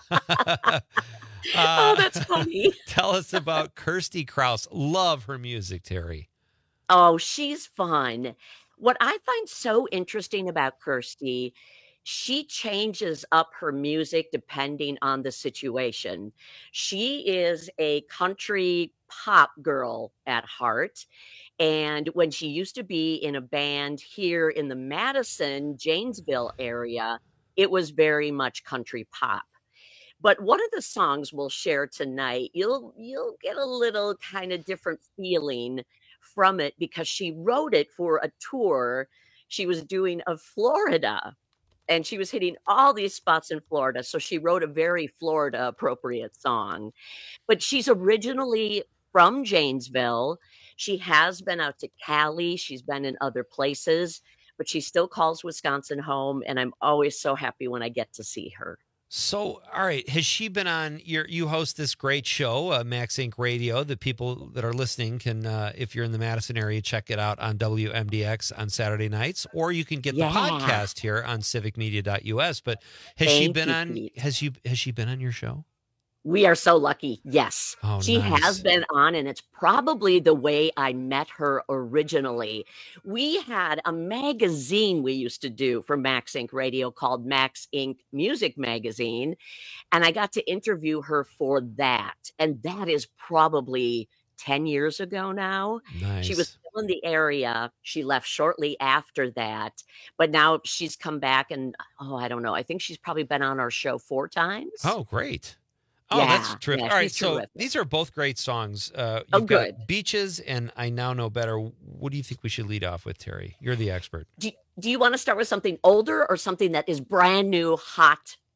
Uh, Oh, that's funny. Tell us about Kirsty Krause. Love her music, Terry. Oh, she's fun. What I find so interesting about Kirsty, she changes up her music depending on the situation. She is a country pop girl at heart. And when she used to be in a band here in the Madison, Janesville area, it was very much country pop. But one of the songs we'll share tonight, you'll you'll get a little kind of different feeling from it because she wrote it for a tour she was doing of Florida. And she was hitting all these spots in Florida. So she wrote a very Florida appropriate song. But she's originally from Janesville. She has been out to Cali. She's been in other places, but she still calls Wisconsin home. And I'm always so happy when I get to see her. So, all right, has she been on your, you host this great show, uh, Max Inc Radio, that people that are listening can, uh, if you're in the Madison area, check it out on W M D X on Saturday nights, or you can get Yeah. the podcast here on civic media dot U S. But has she Thank been you, on, Pete. has you, has she been on your show? We are so lucky. Yes. Oh, she nice. has been on, and it's probably the way I met her originally. We had a magazine we used to do for Max Inc Radio called Max Inc Music Magazine, and I got to interview her for that. And that is probably ten years ago now. Nice. She was still in the area. She left shortly after that, but now she's come back, and oh, I don't know. I think she's probably been on our show four times. Oh, great. Oh, Yeah, that's terrific. yeah, All right, she's so terrific. these are both great songs. Uh, Oh, you've got good. Beaches and I Now Know Better. What do you think we should lead off with, Terry? You're the expert. Do, do you want to start with something older or something that is brand new, hot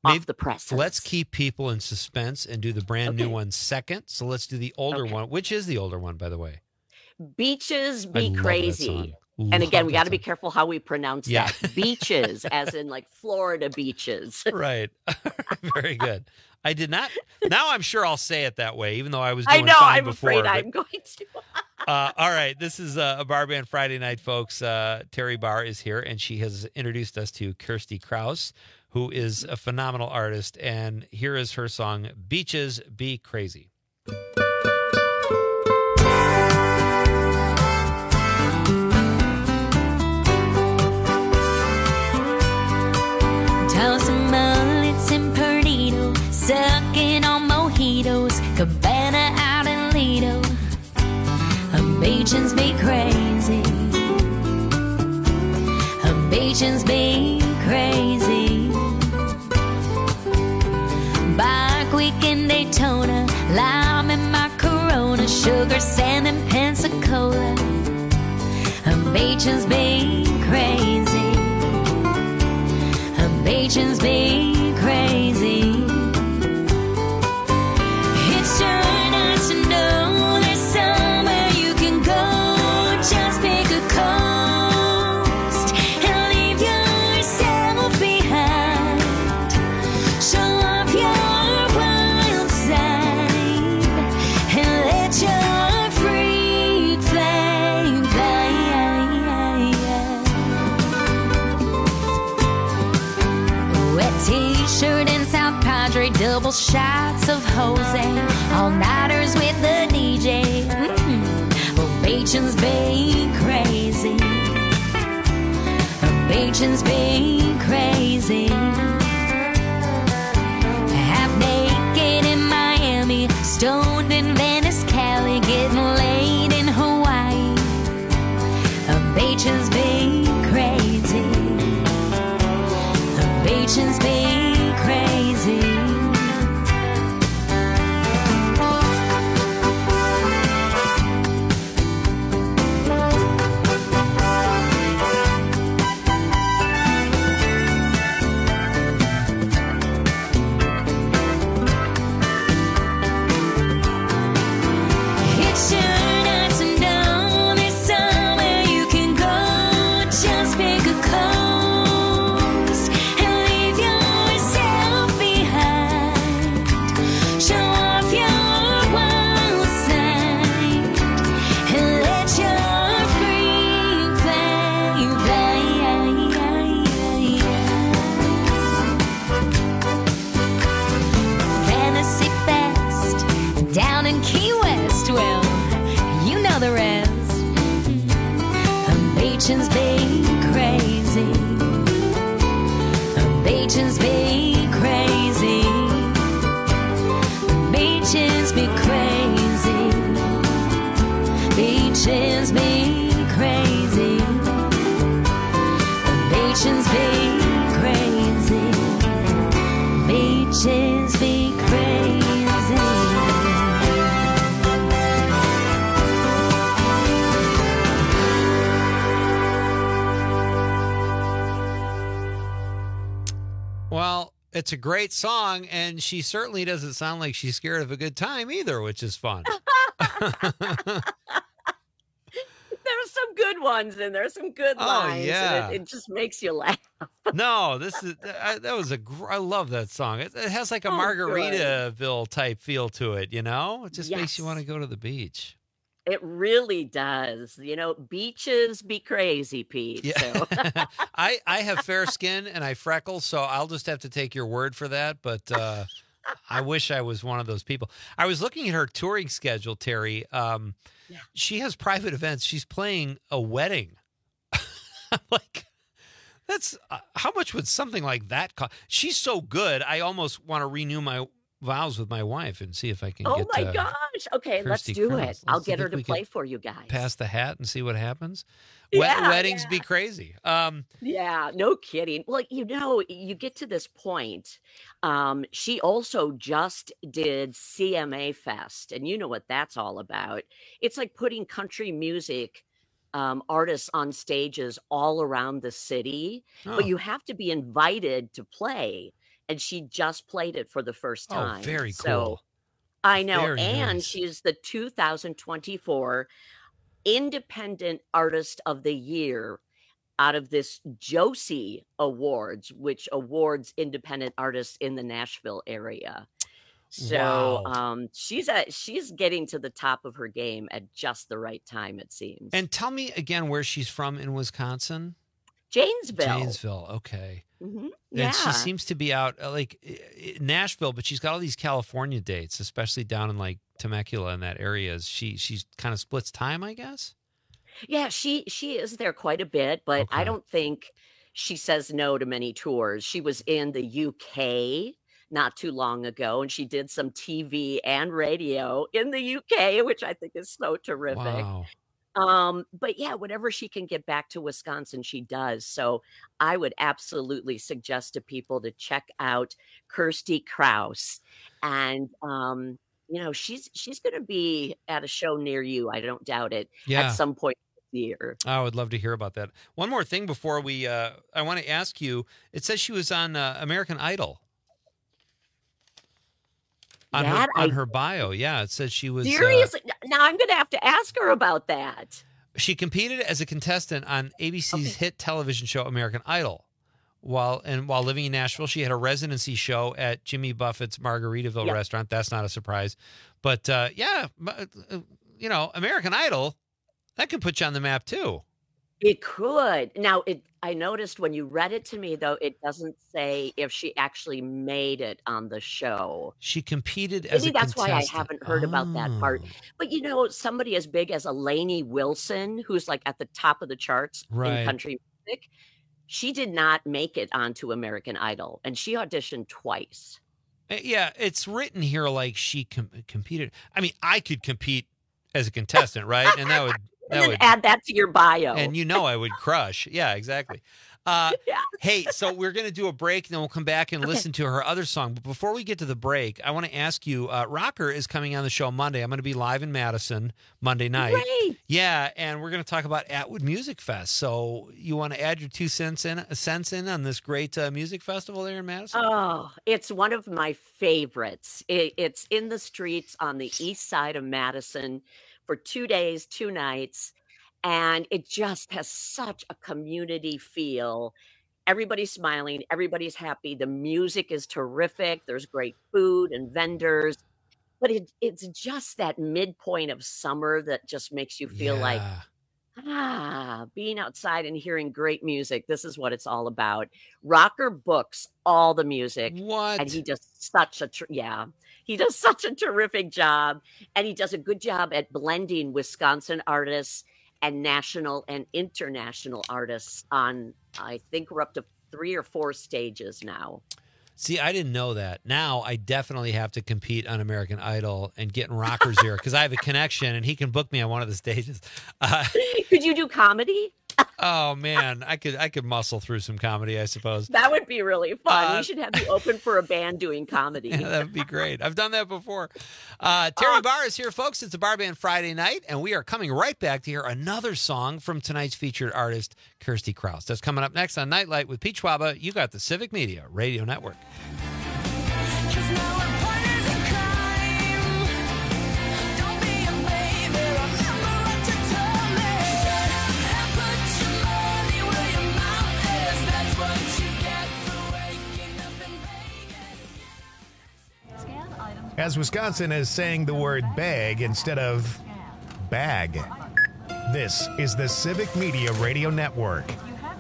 off the presses. Let's keep people in suspense and do the brand Okay. new one second. So let's do the older Okay. one. Which is the older one, by the way? Beaches I Be love that Crazy. song. And Love again, we that got to be song. careful how we pronounce Yeah. that. Beaches, as in like Florida beaches. Right. Very good. I did not. Now I'm sure I'll say it that way, even though I was I doing know. fine I'm before. afraid but- I'm going to. Uh, all right, this is uh, a Bar Band Friday night, folks. Uh, Terry Barr is here, and she has introduced us to Kirsty Krause, who is a phenomenal artist. And here is her song, Beaches Be Crazy. Tossing mullets and Perdido, sucking on mojitos, Cabana out in Lido. Beaches be crazy. Beaches be crazy. Bike week in Daytona, lime in my Corona, sugar, sand, and Pensacola. Beaches be crazy. Beaches be crazy. It's sure nice to know there's somewhere you can go. Just pick a coast and leave yourself behind. Show off your wild side and let your freak flame fly. Wet t-shirt and South Padre, double shots of Jose, all-nighters with the D J. Mm. Oh, Beaches be crazy. Oh, Beaches be crazy. Half naked in Miami, stoned in Venice, Cali, getting laid in Hawaii. Oh, Beaches be crazy. Beaches be crazy. It's sure nice to know there's somewhere you can go. Just pick a coast and leave yourself behind. Show off your wild side and let your freak flame fly. Fantasy Fest down in Key West. Well, you know the rest. Beaches be crazy. Beaches be crazy. Beaches be crazy. Beaches be crazy. Beaches be crazy. Beaches be crazy. Well, it's a great song, and she certainly doesn't sound like she's scared of a good time either, which is fun. There's some good ones and there's some good Oh, lines. yeah. And it, it just makes you laugh. No, this is I, that was a gr- I love that song. It, it has like a Oh, Margaritaville type feel to it, you know? It just makes you Yes. want to go to the beach. It really does. You know, beaches be crazy, Pete. Yeah. So I I have fair skin and I freckle, so I'll just have to take your word for that, but uh I wish I was one of those people. I was looking at her touring schedule, Terry. Um Yeah. She has private events. She's playing a wedding. I'm like, that's uh, how much would something like that cost? She's so good. I almost want to renew my vows with my wife and see if I can oh get my uh, gosh. Okay, let's Kirsty do Krause. it. I'll Let's get see her if to we play can for you guys. pass the hat and see what happens. Wed- Yeah, weddings yeah. be crazy. Um, Yeah, no kidding. Well, you know, you get to this point. Um, she also just did C M A Fest, and you know what that's all about. It's like putting country music um, artists on stages all around the city, Oh. but you have to be invited to play. and she just played it for the first time. Oh, very So cool. I know. Very And nice. she's the two thousand twenty-four Independent Artist of the Year out of this Josie Awards, which awards independent artists in the Nashville area. So Wow. um, she's at she's getting to the top of her game at just the right time, it seems. And tell me again where she's from in Wisconsin. Janesville. Janesville. Okay. Mhm. And Yeah. she seems to be out uh, like i- i- Nashville, but she's got all these California dates, especially down in like Temecula and that area. Is She she's kind of splits time, I guess. Yeah, she she is there quite a bit, but I Okay. don't think she says no to many tours. She was in the U K not too long ago, and she did some T V and radio in the U K, which I think is so terrific. Wow. Um, but yeah, whenever she can get back to Wisconsin, she does. So I would absolutely suggest to people to check out Kirsty Kraus. And um, you know, she's she's gonna be at a show near you, I don't doubt it, Yeah. at some point this year. I would love to hear about that. One more thing before we, uh, I want to ask you. It says she was on uh, American Idol. On her That on I- her bio, yeah, it says she was. Uh, Seriously? Now I'm gonna have to ask her about that. she competed as a contestant on A B C's hit television show American Idol. While and while living in Nashville, she had a residency show at Jimmy Buffett's Margaritaville Yep. restaurant. That's not a surprise, but uh, yeah, but, uh, you know, American Idol, that could put you on the map too. It could. Now, it. I noticed when you read it to me, though, it doesn't say if she actually made it on the show. She competed as Maybe a that's why I contestant. haven't heard about that part. Oh. But you know, somebody as big as Lainey Wilson, who's like at the top of the charts Right. in country music, she did not make it onto American Idol, and she auditioned twice. Uh, Yeah, it's written here like she com- competed. I mean, I could compete as a contestant, right? And that would that And then would add that to your bio. and you know I would crush. Yeah, exactly. Uh, Hey, so we're going to do a break, and then we'll come back and listen to her other song. But before we get to the break, I want to ask you, uh, Rocker is coming on the show Monday. I'm going to be live in Madison Monday night. Great. Yeah, and we're going to talk about Atwood Music Fest. So you want to add your two cents in, cents in on this great uh, music festival there in Madison? Oh, it's one of my favorites. It, it's in the streets on the east side of Madison for two days, two nights, and it just has such a community feel. Everybody's smiling, everybody's happy. The music is terrific. There's great food and vendors, but it, it's just that midpoint of summer that just makes you feel like, Yeah. ah, being outside and hearing great music. This is what it's all about. Rocker books all the music. What? And he does such a, tr- yeah, he does such a terrific job. And he does a good job at blending Wisconsin artists and national and international artists on, I think we're up to three or four stages now. See, I didn't know that. Now I definitely have to compete on American Idol and get in Rocker's ear because I have a connection and he can book me on one of the stages. Uh, Could you do comedy? oh man, I could I could muscle through some comedy, I suppose. That would be really fun. Uh, we should have you open for a band doing comedy. Yeah, that would be great. I've done that before. Uh, Terry Barr is here, folks. It's a Bar Band Friday night, and we are coming right back to hear another song from tonight's featured artist, Kirsty Kraus. That's coming up next on Nightlight with Pete Schwaba. You got the Civic Media Radio Network. As Wisconsin is saying the word bag instead of bag. This is the Civic Media Radio Network.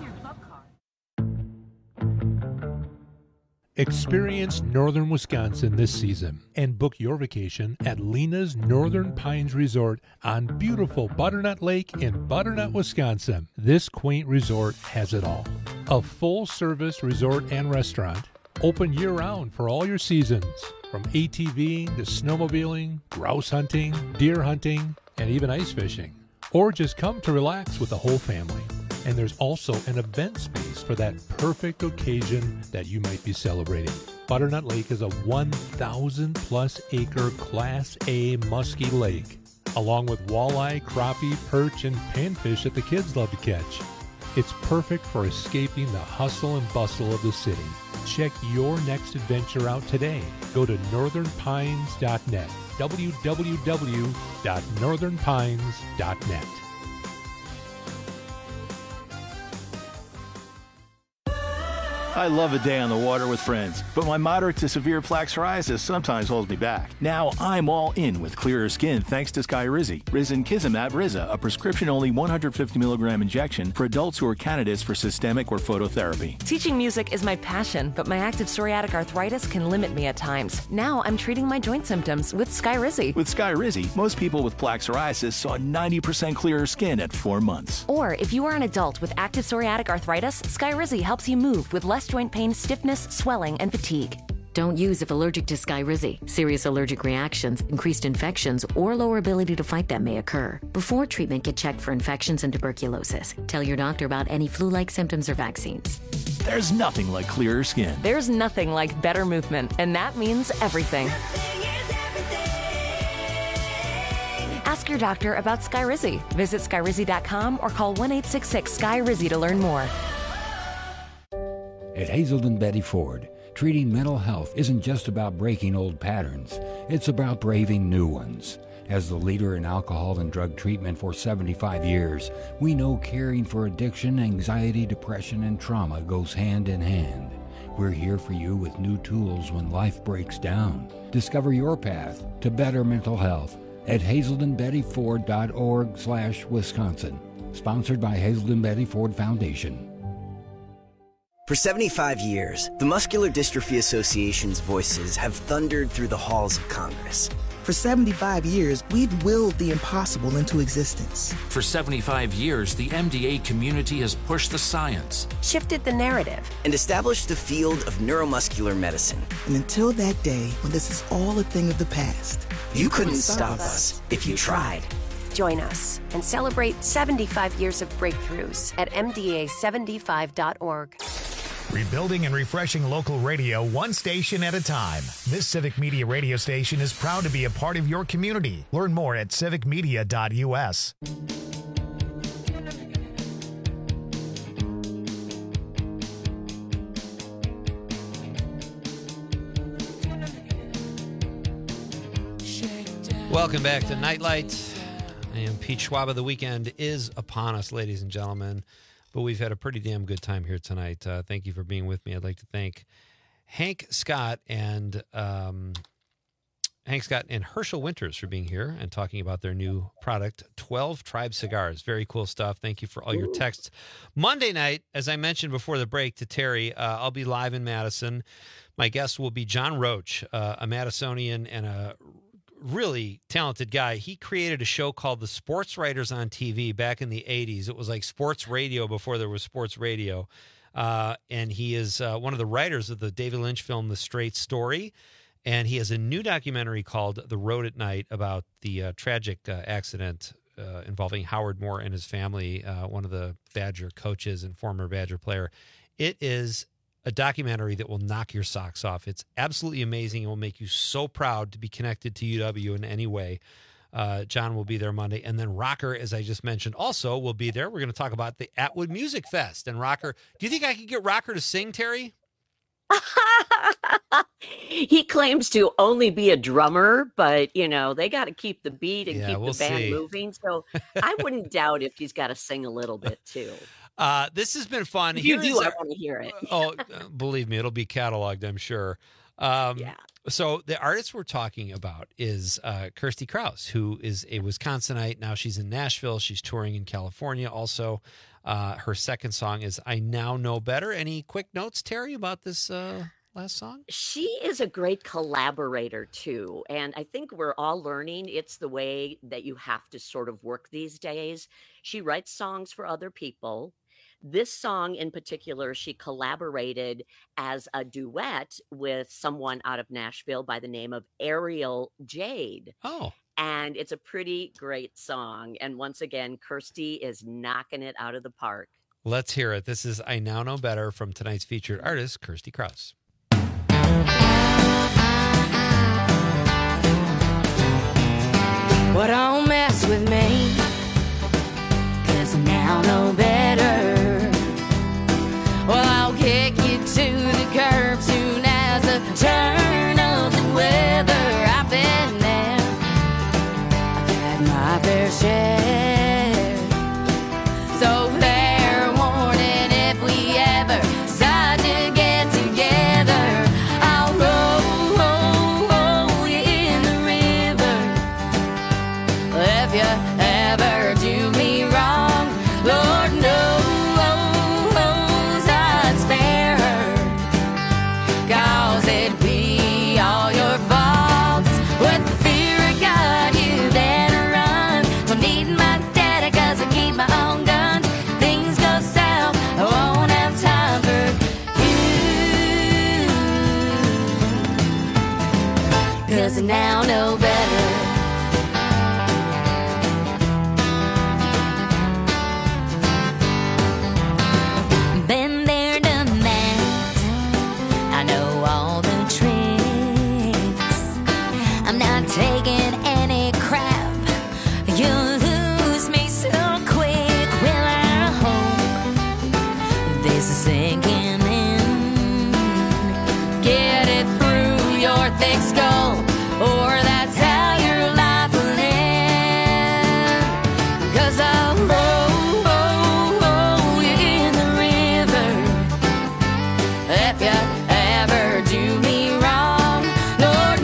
Experience northern Wisconsin this season and book your vacation at Lena's Northern Pines Resort on beautiful Butternut Lake in Butternut, Wisconsin. This quaint resort has it all. A full-service resort and restaurant, open year-round for all your seasons, from ATVing to snowmobiling, grouse hunting, deer hunting, and even ice fishing. Or just come to relax with the whole family. And there's also an event space for that perfect occasion that you might be celebrating. Butternut Lake is a one thousand plus acre Class A musky lake, along with walleye, crappie, perch, and panfish that the kids love to catch. It's perfect for escaping the hustle and bustle of the city. Check your next adventure out today. Go to northern pines dot net. w w w dot northern pines dot net. I love a day on the water with friends, but my moderate to severe plaque psoriasis sometimes holds me back. Now I'm all in with clearer skin thanks to Skyrizi. Risankizumab Riza, a prescription-only one hundred fifty milligram injection for adults who are candidates for systemic or phototherapy. Teaching music is my passion, but my active psoriatic arthritis can limit me at times. Now I'm treating my joint symptoms with Skyrizi. With Skyrizi, most people with plaque psoriasis saw ninety percent clearer skin at four months. Or if you are an adult with active psoriatic arthritis, Skyrizi helps you move with less joint pain, stiffness, swelling, and fatigue. Don't use if allergic to Skyrizi. Serious allergic reactions, increased infections, or lower ability to fight them may occur. Before treatment, get checked for infections and tuberculosis. Tell your doctor about any flu-like symptoms or vaccines. There's nothing like clearer skin. There's nothing like better movement, and that means everything. Ask your doctor about Skyrizi. Visit Skyrizi dot com or call one eight six six S K Y R I Z I to learn more. At Hazelden Betty Ford, treating mental health isn't just about breaking old patterns. It's about braving new ones. As the leader in alcohol and drug treatment for seventy-five years, we know caring for addiction, anxiety, depression, and trauma goes hand in hand. We're here for you with new tools when life breaks down. Discover your path to better mental health at hazelden betty ford dot org slash Wisconsin. Sponsored by Hazelden Betty Ford Foundation. For seventy-five years, the Muscular Dystrophy Association's voices have thundered through the halls of Congress. For seventy-five years, we've willed the impossible into existence. For seventy-five years, the M D A community has pushed the science, shifted the narrative, and established the field of neuromuscular medicine. And until that day when this is all a thing of the past, you, you couldn't, couldn't stop us if you tried. Join us and celebrate seventy-five years of breakthroughs at M D A seventy-five dot org. Rebuilding and refreshing local radio one station at a time. This Civic Media radio station is proud to be a part of your community. Learn more at civic media dot u s. Welcome back to Nightlight. I am Pete Schwab. The weekend is upon us, ladies and gentlemen. But we've had a pretty damn good time here tonight. Uh, thank you for being with me. I'd like to thank Hank Scott and um, Hank Scott and Herschel Winters for being here and talking about their new product, twelve Tribe Cigars. Very cool stuff. Thank you for all your texts. Monday night, as I mentioned before the break to Terry, uh, I'll be live in Madison. My guest will be John Roach, uh, a Madisonian and a really talented guy. He created a show called The Sports Writers on T V back in the eighties. It was like sports radio before there was sports radio. Uh, and he is uh, one of the writers of the David Lynch film, The Straight Story. And he has a new documentary called The Road at Night about the uh, tragic uh, accident uh, involving Howard Moore and his family, uh, one of the Badger coaches and former Badger player. It is a documentary that will knock your socks off. It's absolutely amazing. It will make you so proud to be connected to U W in any way. Uh, John will be there Monday. And then Rocker, as I just mentioned, also will be there. We're going to talk about the Atwood Music Fest. And Rocker, do you think I could get Rocker to sing, Terry? He claims to only be a drummer, but, you know, they got to keep the beat and yeah, keep we'll the band see. moving. So I wouldn't doubt if he's got to sing a little bit, too. Uh, this has been fun. If you Here do, is I our- want to hear it. oh, believe me, it'll be cataloged, I'm sure. Um, yeah. So the artist we're talking about is uh, Kirsty Krause, who is a Wisconsinite. Now she's in Nashville. She's touring in California. Also, uh, her second song is I Now Know Better. Any quick notes, Terry, about this uh, last song? She is a great collaborator, too. And I think we're all learning it's the way that you have to sort of work these days. She writes songs for other people. This song in particular, she collaborated as a duet with someone out of Nashville by the name of Ariel Jade. Oh. And it's a pretty great song. And once again, Kirsty is knocking it out of the park. Let's hear it. This is I Now Know Better from tonight's featured artist, Kirsty Krause. But don't mess with me, 'cause I now know better. Well, I'll kick you to the curb 'cause I now know better. Been there, done that. I know all the tricks. I'm not taking any crap. You'll lose me so quick. Well, I hope this is sinking in. Get it through your thick skull, or that's how your life will end. 'Cause I'll roll, roll, roll you in the river if you ever do me wrong. Lord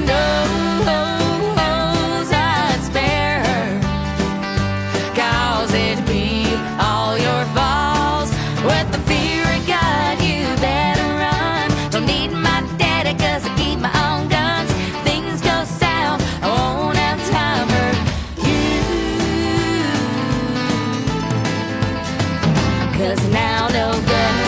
knows I'd spare her, 'cause it'd be all your faults. With the fear of God, you better run. Don't need my daddy 'cause I keep my own guns. Things go south, I won't have time for you. 'Cause now no better.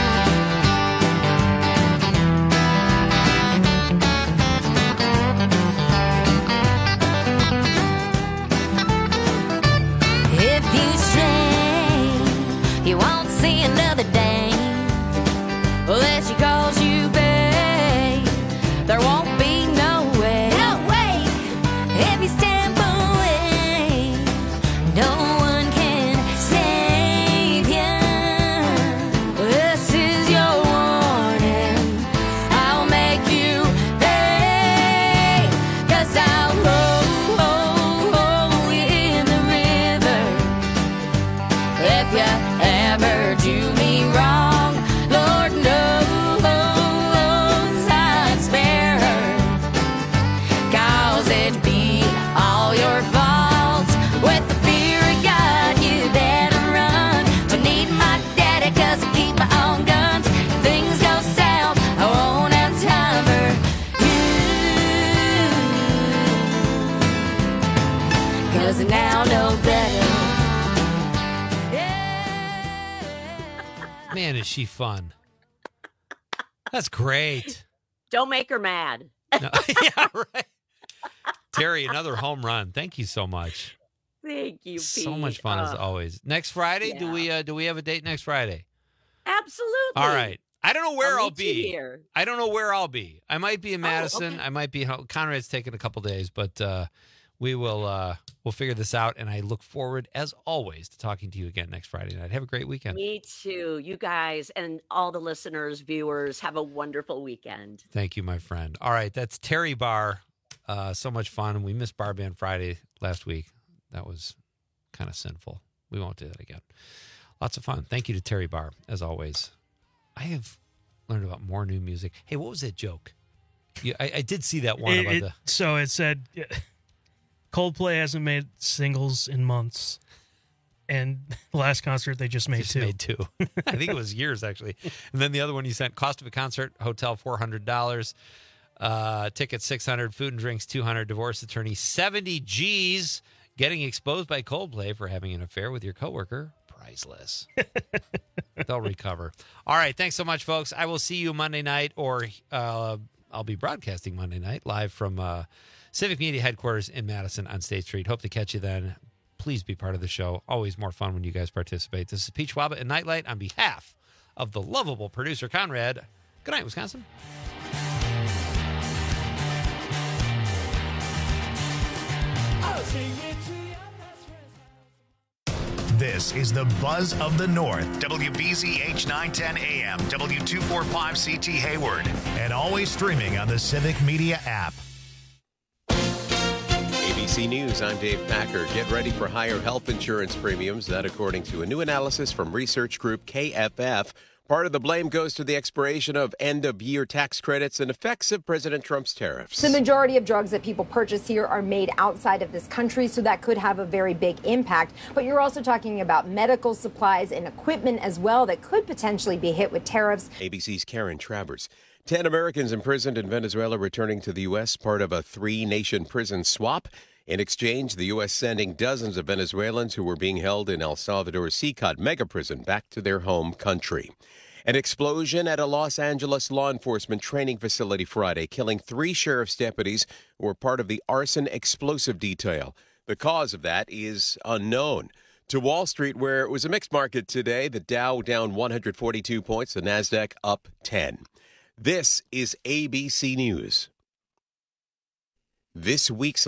If you stray, you won't see another day. Unless she calls you babe, there won't be no way. No way. If you step away, no one can save you. This is your warning. I'll make you pay. 'Cause I'll roll, roll, roll you in the river if you ever do me wrong. Lord knows I'd spare her, 'cause it'd be all your faults. With the fear of God, you better run. Don't need my daddy 'cause I keep my own guns. If things go south, I won't have time for you. 'Cause I now know better. Man, is she fun. That's great. Don't make her mad. No, yeah, right. Terry, another home run. Thank you so much. Thank you, Pete. So much fun as Uh, always. Next Friday, do yeah. we uh, do we have a date next Friday? Absolutely. All right. I don't know where I'll I'll, meet you be. here. I don't know where I'll be. I might be in Madison. okay. I might be. Conrad's taking a couple days, but uh, we will uh, we'll figure this out. And I look forward, as always, to talking to you again next Friday night. Have a great weekend. Me too. You guys and all the listeners, viewers, have a wonderful weekend. Thank you, my friend. All right, that's Terry Barr. Uh, so much fun. We missed Bar Band Friday last week. That was kind of sinful. We won't do that again. Lots of fun. Thank you to Terry Barr, as always. I have learned about more new music. Hey, what was that joke? You, I, I did see that one It- about it- the. So it said Coldplay hasn't made singles in months, and the last concert they just made Just two. made two. I think it was years, actually. And then the other one you sent, cost of a concert, hotel four hundred dollars, uh, tickets six hundred dollars, food and drinks two hundred dollars, divorce attorney seventy G's, getting exposed by Coldplay for having an affair with your coworker, priceless. They'll recover. All right, thanks so much, folks. I will see you Monday night, or uh, I'll be broadcasting Monday night live from uh, Civic Media headquarters in Madison on State Street. Hope to catch you then. Please be part of the show. Always more fun when you guys participate. This is Pete Schwaba and Nightlight on behalf of the lovable producer, Conrad. Good night, Wisconsin. This is the Buzz of the North. W B Z H nine ten A M, W two forty-five C T Hayward, and always streaming on the Civic Media app. A B C News, I'm Dave Packer. Get ready for higher health insurance premiums. That according to a new analysis from research group K F F. Part of the blame goes to the expiration of end-of-year tax credits and effects of President Trump's tariffs. The majority of drugs that people purchase here are made outside of this country, so that could have a very big impact. But you're also talking about medical supplies and equipment as well that could potentially be hit with tariffs. A B C's Karen Travers. Ten Americans imprisoned in Venezuela returning to the U S, part of a three-nation prison swap. In exchange, the U S sending dozens of Venezuelans who were being held in El Salvador's Sicat mega prison back to their home country. An explosion at a Los Angeles law enforcement training facility Friday, killing three sheriff's deputies who were part of the arson explosive detail. The cause of that is unknown. To Wall Street, where it was a mixed market today, the Dow down one hundred forty-two points, the Nasdaq up ten. This is A B C News. This week's